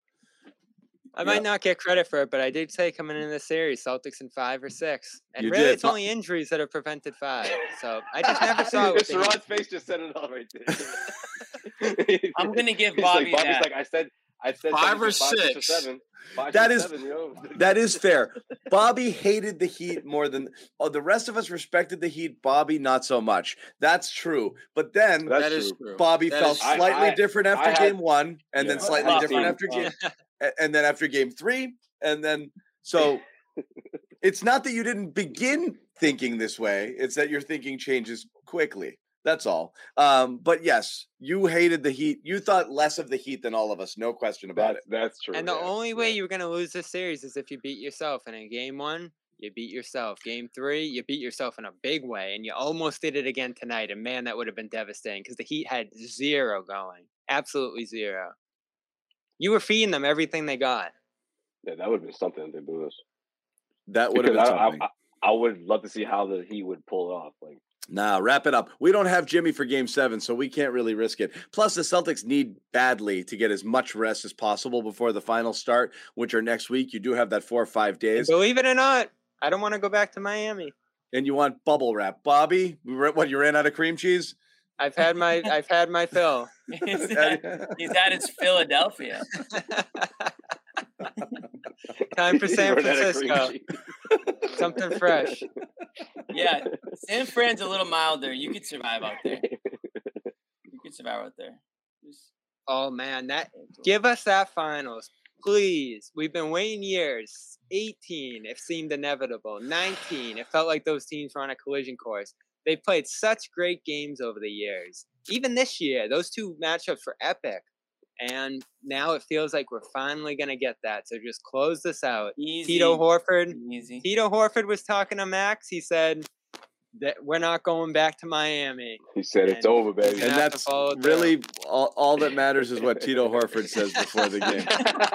I Yeah. might not get credit for it, but I did say coming into the series, Celtics in five or six. And You really, did. it's only injuries that have prevented five. So I just never saw it. with Mister the Heat. Rod's face just said it all right there. I'm gonna give He's Bobby like, Bobby's that. like, I said, I said Five something or for five, six, or six. seven. Five, That six, is- seven, yo. That is fair. Bobby hated the Heat more than oh, the rest of us respected the Heat. Bobby, not so much. That's true. But then That's That is true. true. Bobby That felt is- I- slightly I- different after I had- game one, and then Yeah. slightly Well, different um, after game, um, a- and then after game three, and then so it's not that you didn't begin thinking this way; it's that your thinking changes quickly. That's all. Um, but yes, you hated the Heat. You thought less of the Heat than all of us, no question about That's it. that's true. And the yeah, only way yeah. you're going to lose this series is if you beat yourself. And in game one, you beat yourself. Game three, you beat yourself in a big way. And you almost did it again tonight. And man, that would have been devastating because the Heat had zero going. Absolutely zero. You were feeding them everything they got. Yeah, that would have been something if they blew us. That would have Because been I, something. I, I, I would love to see how the Heat would pull it off. Like, Nah, wrap it up. We don't have Jimmy for game seven, so we can't really risk it. Plus, the Celtics need badly to get as much rest as possible before the finals start, which are next week. You do have that four or five And days, believe it or not, I don't want to go back to Miami. and you want bubble wrap. Bobby, we were- what, you ran out of cream cheese? I've had my I've had my fill. he's, had, he's had his Philadelphia. Time for San Ran out of cream Francisco. cheese. Something fresh. Yeah, San Fran's a little milder. You could survive out there. You could survive out there. Just- Oh man, that give us that finals, please. We've been waiting years. eighteen, it seemed inevitable. nineteen, it felt like those teams were on a collision course. They played such great games over the years. Even this year, those two matchups were epic. And now it feels like we're finally gonna get that. So just close this out. Easy. Tito Horford. Easy. Tito Horford was talking to Max. He said that we're not going back to Miami. He said it's And- over, baby. Gonna And have to that's follow through. really all, all that matters is what Tito Horford says before the game.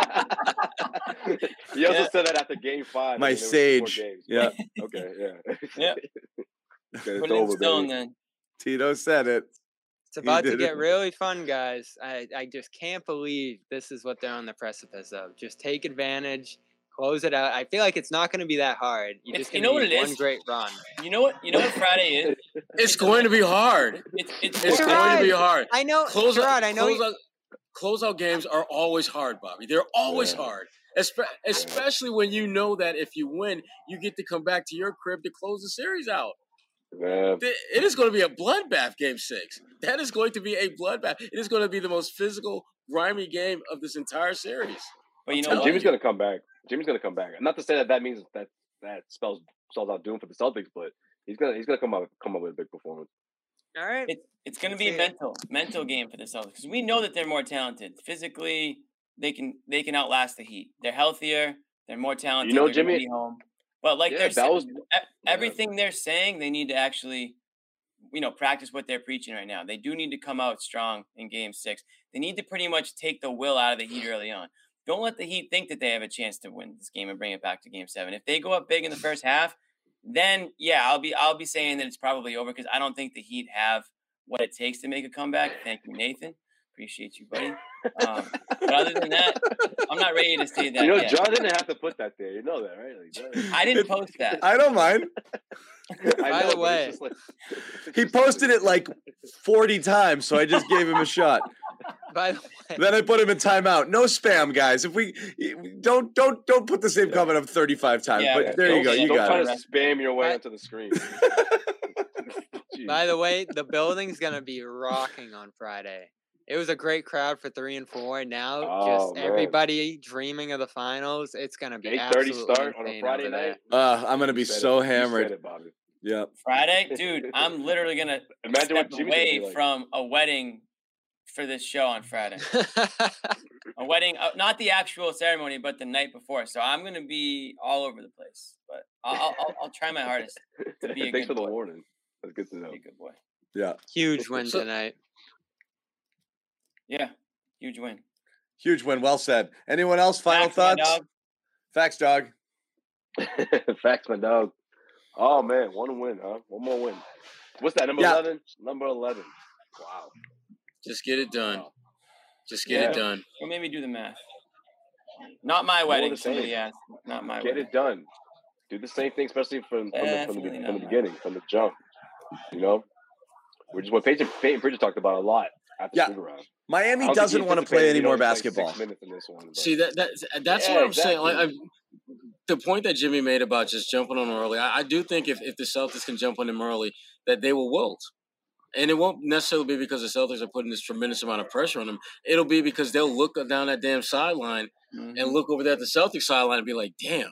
He also Yeah. said that after game five. My I mean, there was four sage. games. Yeah, Okay, yeah. Yeah. He said, Put it's it in over, stone baby. then. Tito said it. It's about to did get it. really fun, guys. I, I just can't believe this is what they're on the precipice of. Just take advantage, close it out. I feel like it's not going to be that hard. You It's- just you gonna know what need it one is? great run. You know what? You know what Friday is? It's going to be hard. It's it's, It's Gerard, going to be hard. I know, Close Gerard, out, I know. close you- out, closeout games are always hard, Bobby. They're always Yeah. hard. Espe- especially when you know that if you win, you get to come back to your crib to close the series out. Yeah. Th- It is going to be a bloodbath, game six. That is going to be a bloodbath. It is going to be the most physical, grimy game of this entire series. but you know I'm what? Jimmy's gonna come back. Jimmy's gonna come back. Not to say that that means that that spells spells out doom for the Celtics, but he's gonna he's gonna come out come up with a big performance. All right. It, it's going to be a That's it. mental mental game for the Celtics because we know that they're more talented physically. They can they can outlast the Heat. They're healthier. They're more talented. know, they're gonna Jimmy- be home. But like Yeah, they're that saying, was- e- yeah. everything they're saying, they need to actually, you know, practice what they're preaching right now. They do need to come out strong in Game Six. They need to pretty much take the will out of the Heat early on. Don't let the Heat think that they have a chance to win this game and bring it back to Game Seven. If they go up big in the first half, then yeah, I'll be I'll be saying that it's probably over because I don't think the Heat have what it takes to make a comeback. Thank you, Nathan. Appreciate you, buddy. Um, but other than that, I'm not ready to say that You know, yet. John didn't have to put that there. You know that, right? Like, John- I didn't post that. I don't mind. I By know, the but way- it's just like, He posted it like forty times, so I just gave him a shot. By the way, Then I put him in timeout. No spam, guys. If we don't don't don't put the same comment up thirty-five times. Yeah, but there you don't- go. You don't got try it. to spam your way I- onto the screen. by the way, the building's gonna be rocking on Friday. It was a great crowd for three and four. Now, Oh, just man. everybody dreaming of the finals. It's gonna be eight thirty absolutely start on a insane Friday over there. night. Uh, I'm gonna be You said so it. You hammered. said it, Bobby. Yep. Friday, dude, I'm literally gonna Imagine what step Jimmy's gonna be away like. from a wedding for this show on Friday. A wedding, uh, not the actual ceremony, but the night before. So I'm gonna be all over the place. But I'll I'll, I'll try my hardest to be a Thanks good for the boy. warning. That's good to know. Be a good boy. Yeah. Huge win So- tonight. Yeah, huge win. Huge win. Well said. Anyone else? Final Facts, man, thoughts? dog. Facts, dog. Facts, my dog. Oh man, one win, huh? One more win. What's that? Number Yeah. eleven. Number eleven. Wow. Just get it done. Wow. Just get Yeah. it done. Or maybe do the math. Not my More wedding. the same. Somebody asked. Not my Get wedding. it done. Do the same thing, especially from from, the, from, the, Definitely from not the mine. beginning, from the jump. You know, which is what Peyton, Peyton Pritchard talked about a lot at the Yeah. shoot around. I Miami don't think doesn't he want to anticipated play he'd any more only play basketball. Six minutes in this one, but- See that that that's Yeah, what I'm saying. Like, exactly. I, the point that Jimmy made about just jumping on him early, I, I do think if, if the Celtics can jump on him early, that they will wilt. And it won't necessarily be because the Celtics are putting this tremendous amount of pressure on them. It'll be because they'll look down that damn sideline Mhm. and look over there at the Celtics sideline and be like, "Damn,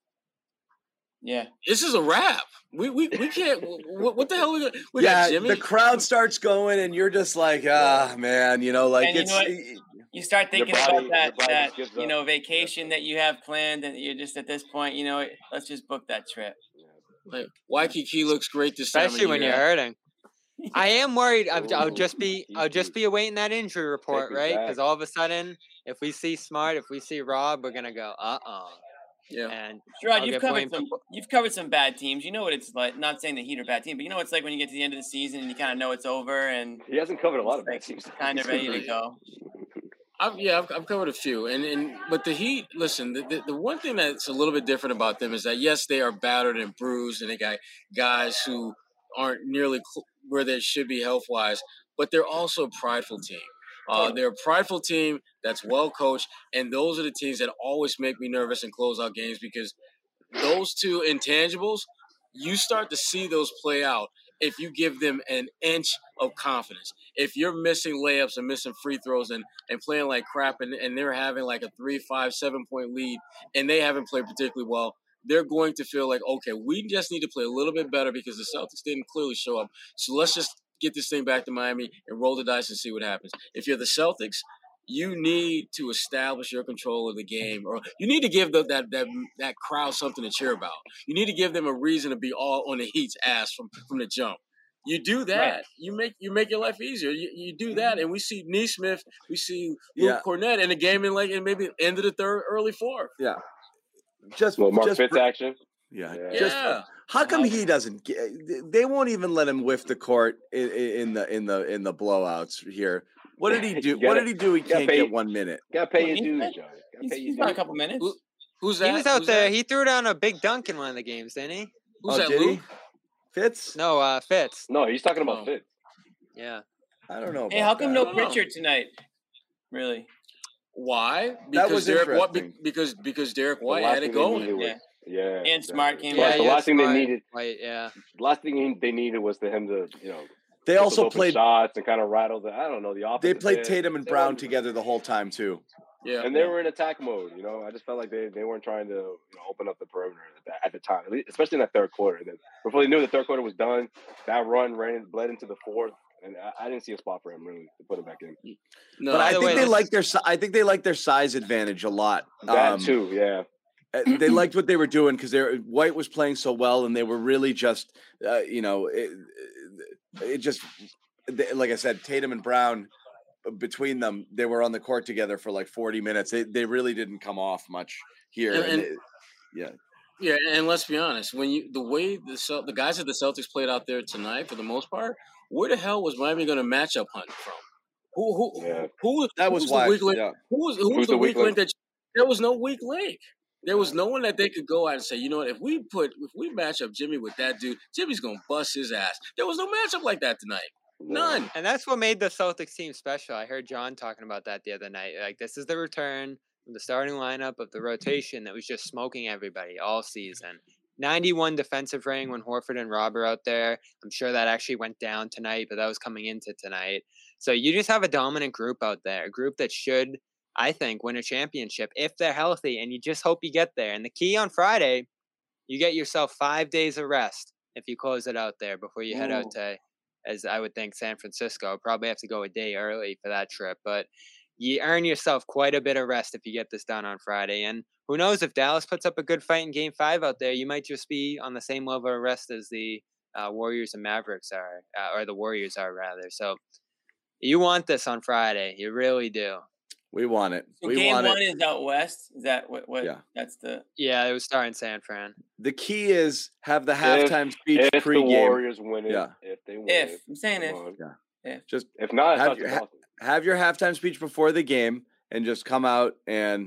Yeah. this is a wrap. We we, we can't. What, what the hell? We got, we yeah, got Jimmy. the crowd starts going, and you're just like, ah, man, you know, like And you it's. know what? You start Your thinking body- about that, your body that just gives you up. know, vacation that you have planned, and you're just at this point, you know, let's just book that trip. Like, Waikiki looks great this time. Especially of when year. you're hurting. I am worried. I'll, I'll Ooh, just be I'll just Kiki. be awaiting that injury report, me right? back. Because all of a sudden, if we see Smart, if we see Rob, we're gonna go, uh uh Yeah. And Gerard, I'll you've get covered blamed some. for- You've covered some bad teams. You know what it's like. Not saying the Heat are a bad team, but you know what it's like when you get to the end of the season and you kind of know it's over and He hasn't covered a lot of it's bad like teams. kind of ready to go. I've, yeah, I've, I've covered a few, and and but the Heat. Listen, the, the the one thing that's a little bit different about them is that yes, they are battered and bruised, and they got guys who aren't nearly cl- where they should be health wise, but they're also a prideful team. Uh, they're a prideful team that's well coached, and those are the teams that always make me nervous and close out games because those two intangibles, you start to see those play out if you give them an inch of confidence. If you're missing layups and missing free throws and, and playing like crap and, and they're having like a three, five, seven point lead and they haven't played particularly well, they're going to feel like, okay, we just need to play a little bit better because the Celtics didn't clearly show up. So let's just get this thing back to Miami and roll the dice and see what happens. If you're the Celtics, you need to establish your control of the game, or you need to give the, that that that crowd something to cheer about. You need to give them a reason to be all on the Heat's ass from, from the jump. You do that, Right. you make you make your life easier. You, you do that, and we see Neesmith, we see Luke Yeah. Cornett in a game in like in maybe end of the third, early fourth. Yeah. Just, Well, Mark just Fitz action. yeah. Yeah. Just Yeah, how come he doesn't? Get, they won't even let him whiff the court in, in the in the in the blowouts here. What did he do? You what gotta- did he do? He gotta can't pay- get one minute. Gotta pay Well, your he's dues, got- Joe. Gotta He's, pay he's your got a dues. couple minutes. Who- who's that? he was out Who's there. that? He threw down a big dunk in one of the games, didn't he? Who's oh, that? did Luke? he? Fitz? No, uh, Fitz. No, he's talking about Oh. Fitz. Yeah. I don't know. Hey, about how come that. no I don't know. Pritchard tonight? Really? Why? That was Derek White, be- interesting. because because Derek The White last had it thing they going. needed was- Yeah. Yeah. And Smart came But in. the yeah, last thing they Smart, needed, White, yeah. the last thing he- they needed was for him to, you know, They get those also open played. shots and kind of rattle the. I don't know the offense. They played Tatum and Brown together the whole time too. Yeah, and they were in attack mode. You know, I just felt like they, they weren't trying to, you know, open up the perimeter at, that, at the time, at least- especially in that third quarter. And then before they knew the third quarter was done, that run ran bled into the fourth, and I, I didn't see a spot for him really to put it back in. no. But I By the think way, they let's- like their. si- I think they like their size advantage a lot. That Um, too, yeah. uh, they liked what they were doing because they White was playing so well, and they were really just, uh, you know, it, it just they, like I said, Tatum and Brown, uh, between them, they were on the court together for like forty minutes. They they really didn't come off much here. And- and and- it- yeah, Yeah, and let's be honest, when you the way the Cel- the guys that the Celtics played out there tonight, for the most part, where the hell was Miami going to match up hunt from? Who who Yeah. who that who was the why. weak link? Yeah. Who was who was the the weak weak link that? There was no weak link. There was no one that they could go out and say, you know what, if we put if we match up Jimmy with that dude, Jimmy's gonna bust his ass. There was no matchup like that tonight. None. And that's what made the Celtics team special. I heard John talking about that the other night. Like, this is the return from the starting lineup of the rotation that was just smoking everybody all season. ninety-one defensive rating when Horford and Rob are out there. I'm sure that actually went down tonight, but that was coming into tonight. So you just have a dominant group out there, a group that should, I think, win a championship if they're healthy, and you just hope you get there. And the key on Friday, you get yourself five days of rest if you close it out there before you head out to, as I would think, San Francisco. Probably have to go a day early for that trip, but you earn yourself quite a bit of rest if you get this done on Friday. And who knows, if Dallas puts up a good fight in game five out there, you might just be on the same level of rest as the uh, Warriors and Mavericks are, uh, or the Warriors are rather. So you want this on Friday. You really do. We want it. So we game want one it. is out west. Is that what? what Yeah. That's the. Yeah, it was starting San Fran. The key is have the halftime if, speech if pregame. the Warriors win it, Yeah. if they win If it, I'm saying if. on. Yeah. If. Just If not, have it's your, not ha- have your halftime speech before the game and just come out and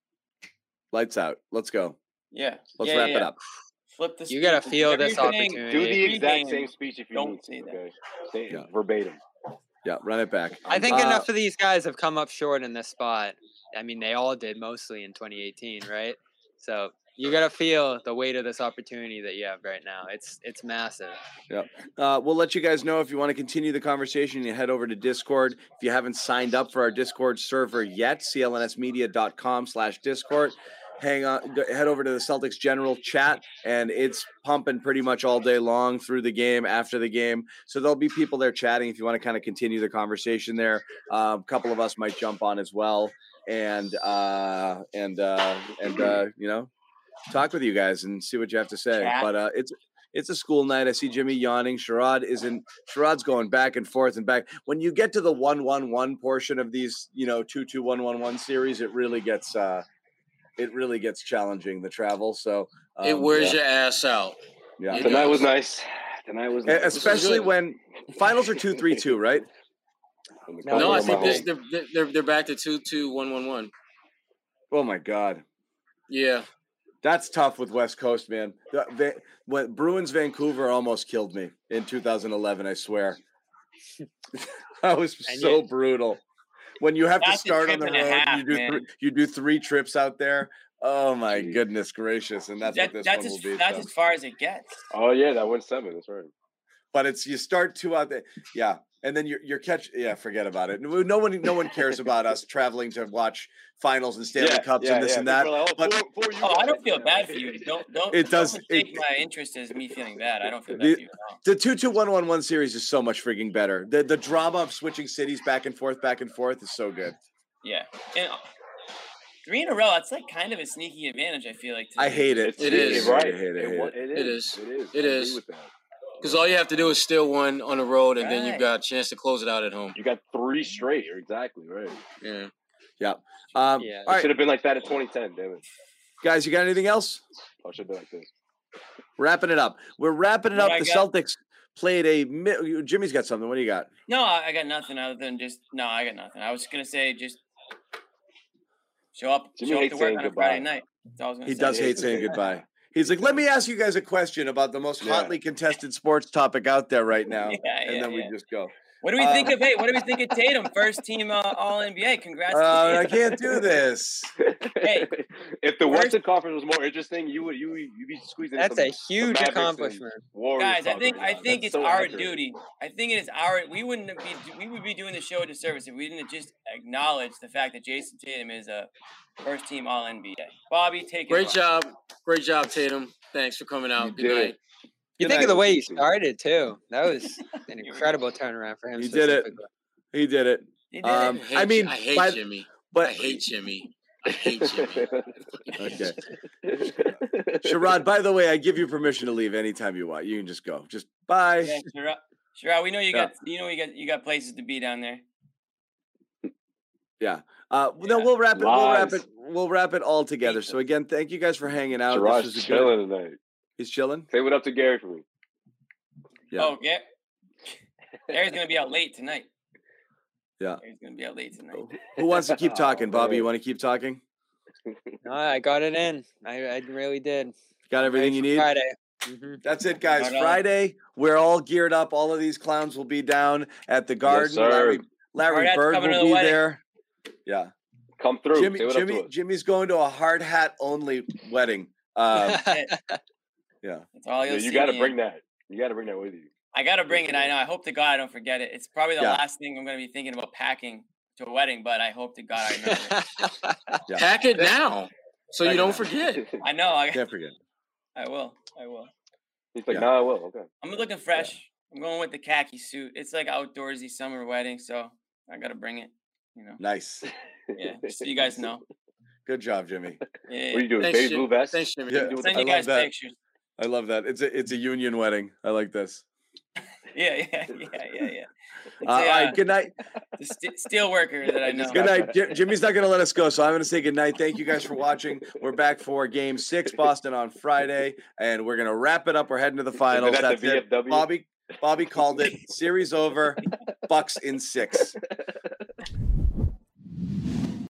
lights out. Let's go. Yeah. Let's yeah, wrap yeah, it yeah. up. Flip the. You gotta speech. feel Whatever this you're saying, opportunity. do the exact pregame, same speech if you don't need to. say that. Okay, say it Yeah. verbatim. Yeah, run it back. I think Uh, enough of these guys have come up short in this spot. I mean, they all did mostly in twenty eighteen, right? So you gotta feel the weight of this opportunity that you have right now. It's it's massive. Yep. Uh, we'll let you guys know if you want to continue the conversation. You head over to Discord. If you haven't signed up for our Discord server yet, c l n s media dot com slash Discord. Hang on, go, head over to the Celtics General chat, and it's pumping pretty much all day long through the game, after the game. So there'll be people there chatting if you want to kind of continue the conversation there. Uh, a couple of us might jump on as well, and uh, and uh, and uh, you know, talk with you guys and see what you have to say. Chat. But uh, it's it's a school night. I see Jimmy yawning. Sherrod isn't. Sherrod's going back and forth and back. When you get to the one one one portion of these, you know, two two one one one series, it really gets. Uh, It really gets challenging, the travel. So um, It wears yeah. your ass out. Yeah. It Tonight does. was nice. Tonight was E- nice. especially good. when finals are two three two, right? No, No, I yeah, think my this, they're, they're they're back to two two one one one. Oh my God, Yeah. that's tough with West Coast, man. The, Va- when Bruins Vancouver almost killed me in two thousand eleven. I swear, that was And so you- brutal. When you have to That's a start on trip the and a road, half, you do man. three, you do three trips out there. Oh my Jeez. goodness gracious! And that's That, what this that's one as, will be. that's so. as far as it gets. Oh yeah, that went seven. That's right. But it's you start two out there, yeah, and then you're you're catch, yeah, forget about it. No one no one cares about us traveling to watch finals and Stanley Yeah, Cups yeah, and this yeah. and that. People are like, oh, but- poor- poor you Oh, I guys. don't feel Yeah. bad for you. Don't don't. It does- Don't mistake it- my interest as me feeling bad. I don't feel bad The- for you at all. The two two one one one series is so much freaking better. The the drama of switching cities back and forth, back and forth is so good. Yeah, and uh, three in a row. That's like kind of a sneaky advantage. I feel like. I today. hate it. It's, It it's is. right. I hate it. I hate wa- it. it It is. is. It is. It I is. agree with that. Because all you have to do is steal one on the road, and then Right. you've got a chance to close it out at home. You got three straight. You're exactly right. Yeah. Um, Yeah. All It should right, have been like that in twenty ten. Damn it. guys, you got anything else? Oh, it should have been like this. Wrapping it up. We're wrapping it What up. I The got- Celtics played a. mi- Jimmy's got something. What do you got? No, I I got nothing other than just no. I got nothing. I was gonna say just show up, Jimmy show up hates to work saying on a goodbye. Friday night. That's all I was gonna He say. does Yeah, hate it's saying okay. goodbye. He's like, let me ask you guys a question about the most Yeah. hotly contested sports topic out there right now, Yeah, and yeah, then we yeah. just go. What do we Um, think of? Hey, what do we think of Tatum? First team uh, All N B A. Congrats. to Uh, I Tatum. can't do this. Hey, if the first- Western Conference was more interesting, you would you you'd be squeezing. in That's some- a huge Mavericks and accomplishment. Warriors Guys, I talk think about I that. think That's it's so our accurate. duty. I think it is our. We wouldn't be we would be doing the show a disservice if we didn't just acknowledge the fact that Jason Tatum is a first team All N B A. Bobby, take it. Great away. job. Great job, Tatum. Thanks for coming out. You Good did night. it. You Good think of the night. way he started too. That was an Here we go. incredible turnaround for him. He did it. specifically. He did it. You did Um, it. hate I mean, I hate by- Jimmy. But I hate Jimmy. I hate Jimmy. Okay. Sherrod, by the way, I give you permission to leave anytime you want. You can just go. Just bye. Yeah, Sherrod, Sherrod, we know you Yeah. got you know you got you got places to be down there. Yeah. Uh, no, Yeah. we'll wrap it. We'll wrap Lies. it. We'll wrap it all together. So again, thank you guys for hanging out. This was Gerard's a good- chilling tonight. He's chilling. Say what up to Gary for me. Yeah. Oh, yeah. Gary's gonna be out late tonight. Yeah. Gary's gonna be out late tonight. Who wants to keep talking? Oh, Bobby, you man. want to keep talking? No, I got it in. I, I really did. Got everything you Ready need? for Friday. hmm That's it, guys. Right on. Friday, we're all geared up. All of these clowns will be down at the Garden. sir. Larry, Larry Hard hat's Bird coming to will the be wedding. there. Yeah. Come through. Jimmy, Say what up Jimmy, to us. Jimmy's going to a hard hat only wedding. Um, Yeah. That's all you'll Yeah, see. you got to me bring in. that. You got to bring that with you. I got to bring it. I know. I hope to God I don't forget it. It's probably the Yeah. last thing I'm going to be thinking about packing to a wedding, but I hope to God I remember it. Yeah. Pack it now so Pack you it don't now. forget. I know. I, Can't forget. I will. I will. He's like, Yeah. nah, I will. Okay. I'm looking fresh. I'm going with the khaki suit. It's like outdoorsy summer wedding, so I got to bring it. You know. Nice. Yeah. Just so you guys know. Good job, Jimmy. Yeah. What are you doing? Thanks, Baby Jimmy. blue vest? Thanks, Jimmy. What Yeah. you do with Send I you the- love guys that. pictures. I love that. It's a it's a union wedding. I like this. Yeah, yeah, yeah, yeah, yeah. It's Uh, all a, right. uh, Good night. the st- steel worker that I I know. just Good got night. Jim, Jimmy's not going to let us go, so I'm going to say good night. Thank you guys for watching. We're back for Game Six, Boston on Friday, and we're going to wrap it up. We're heading to the finals. that the That's V F it. W? Bobby, Bobby called it. Series over. Bucks in six.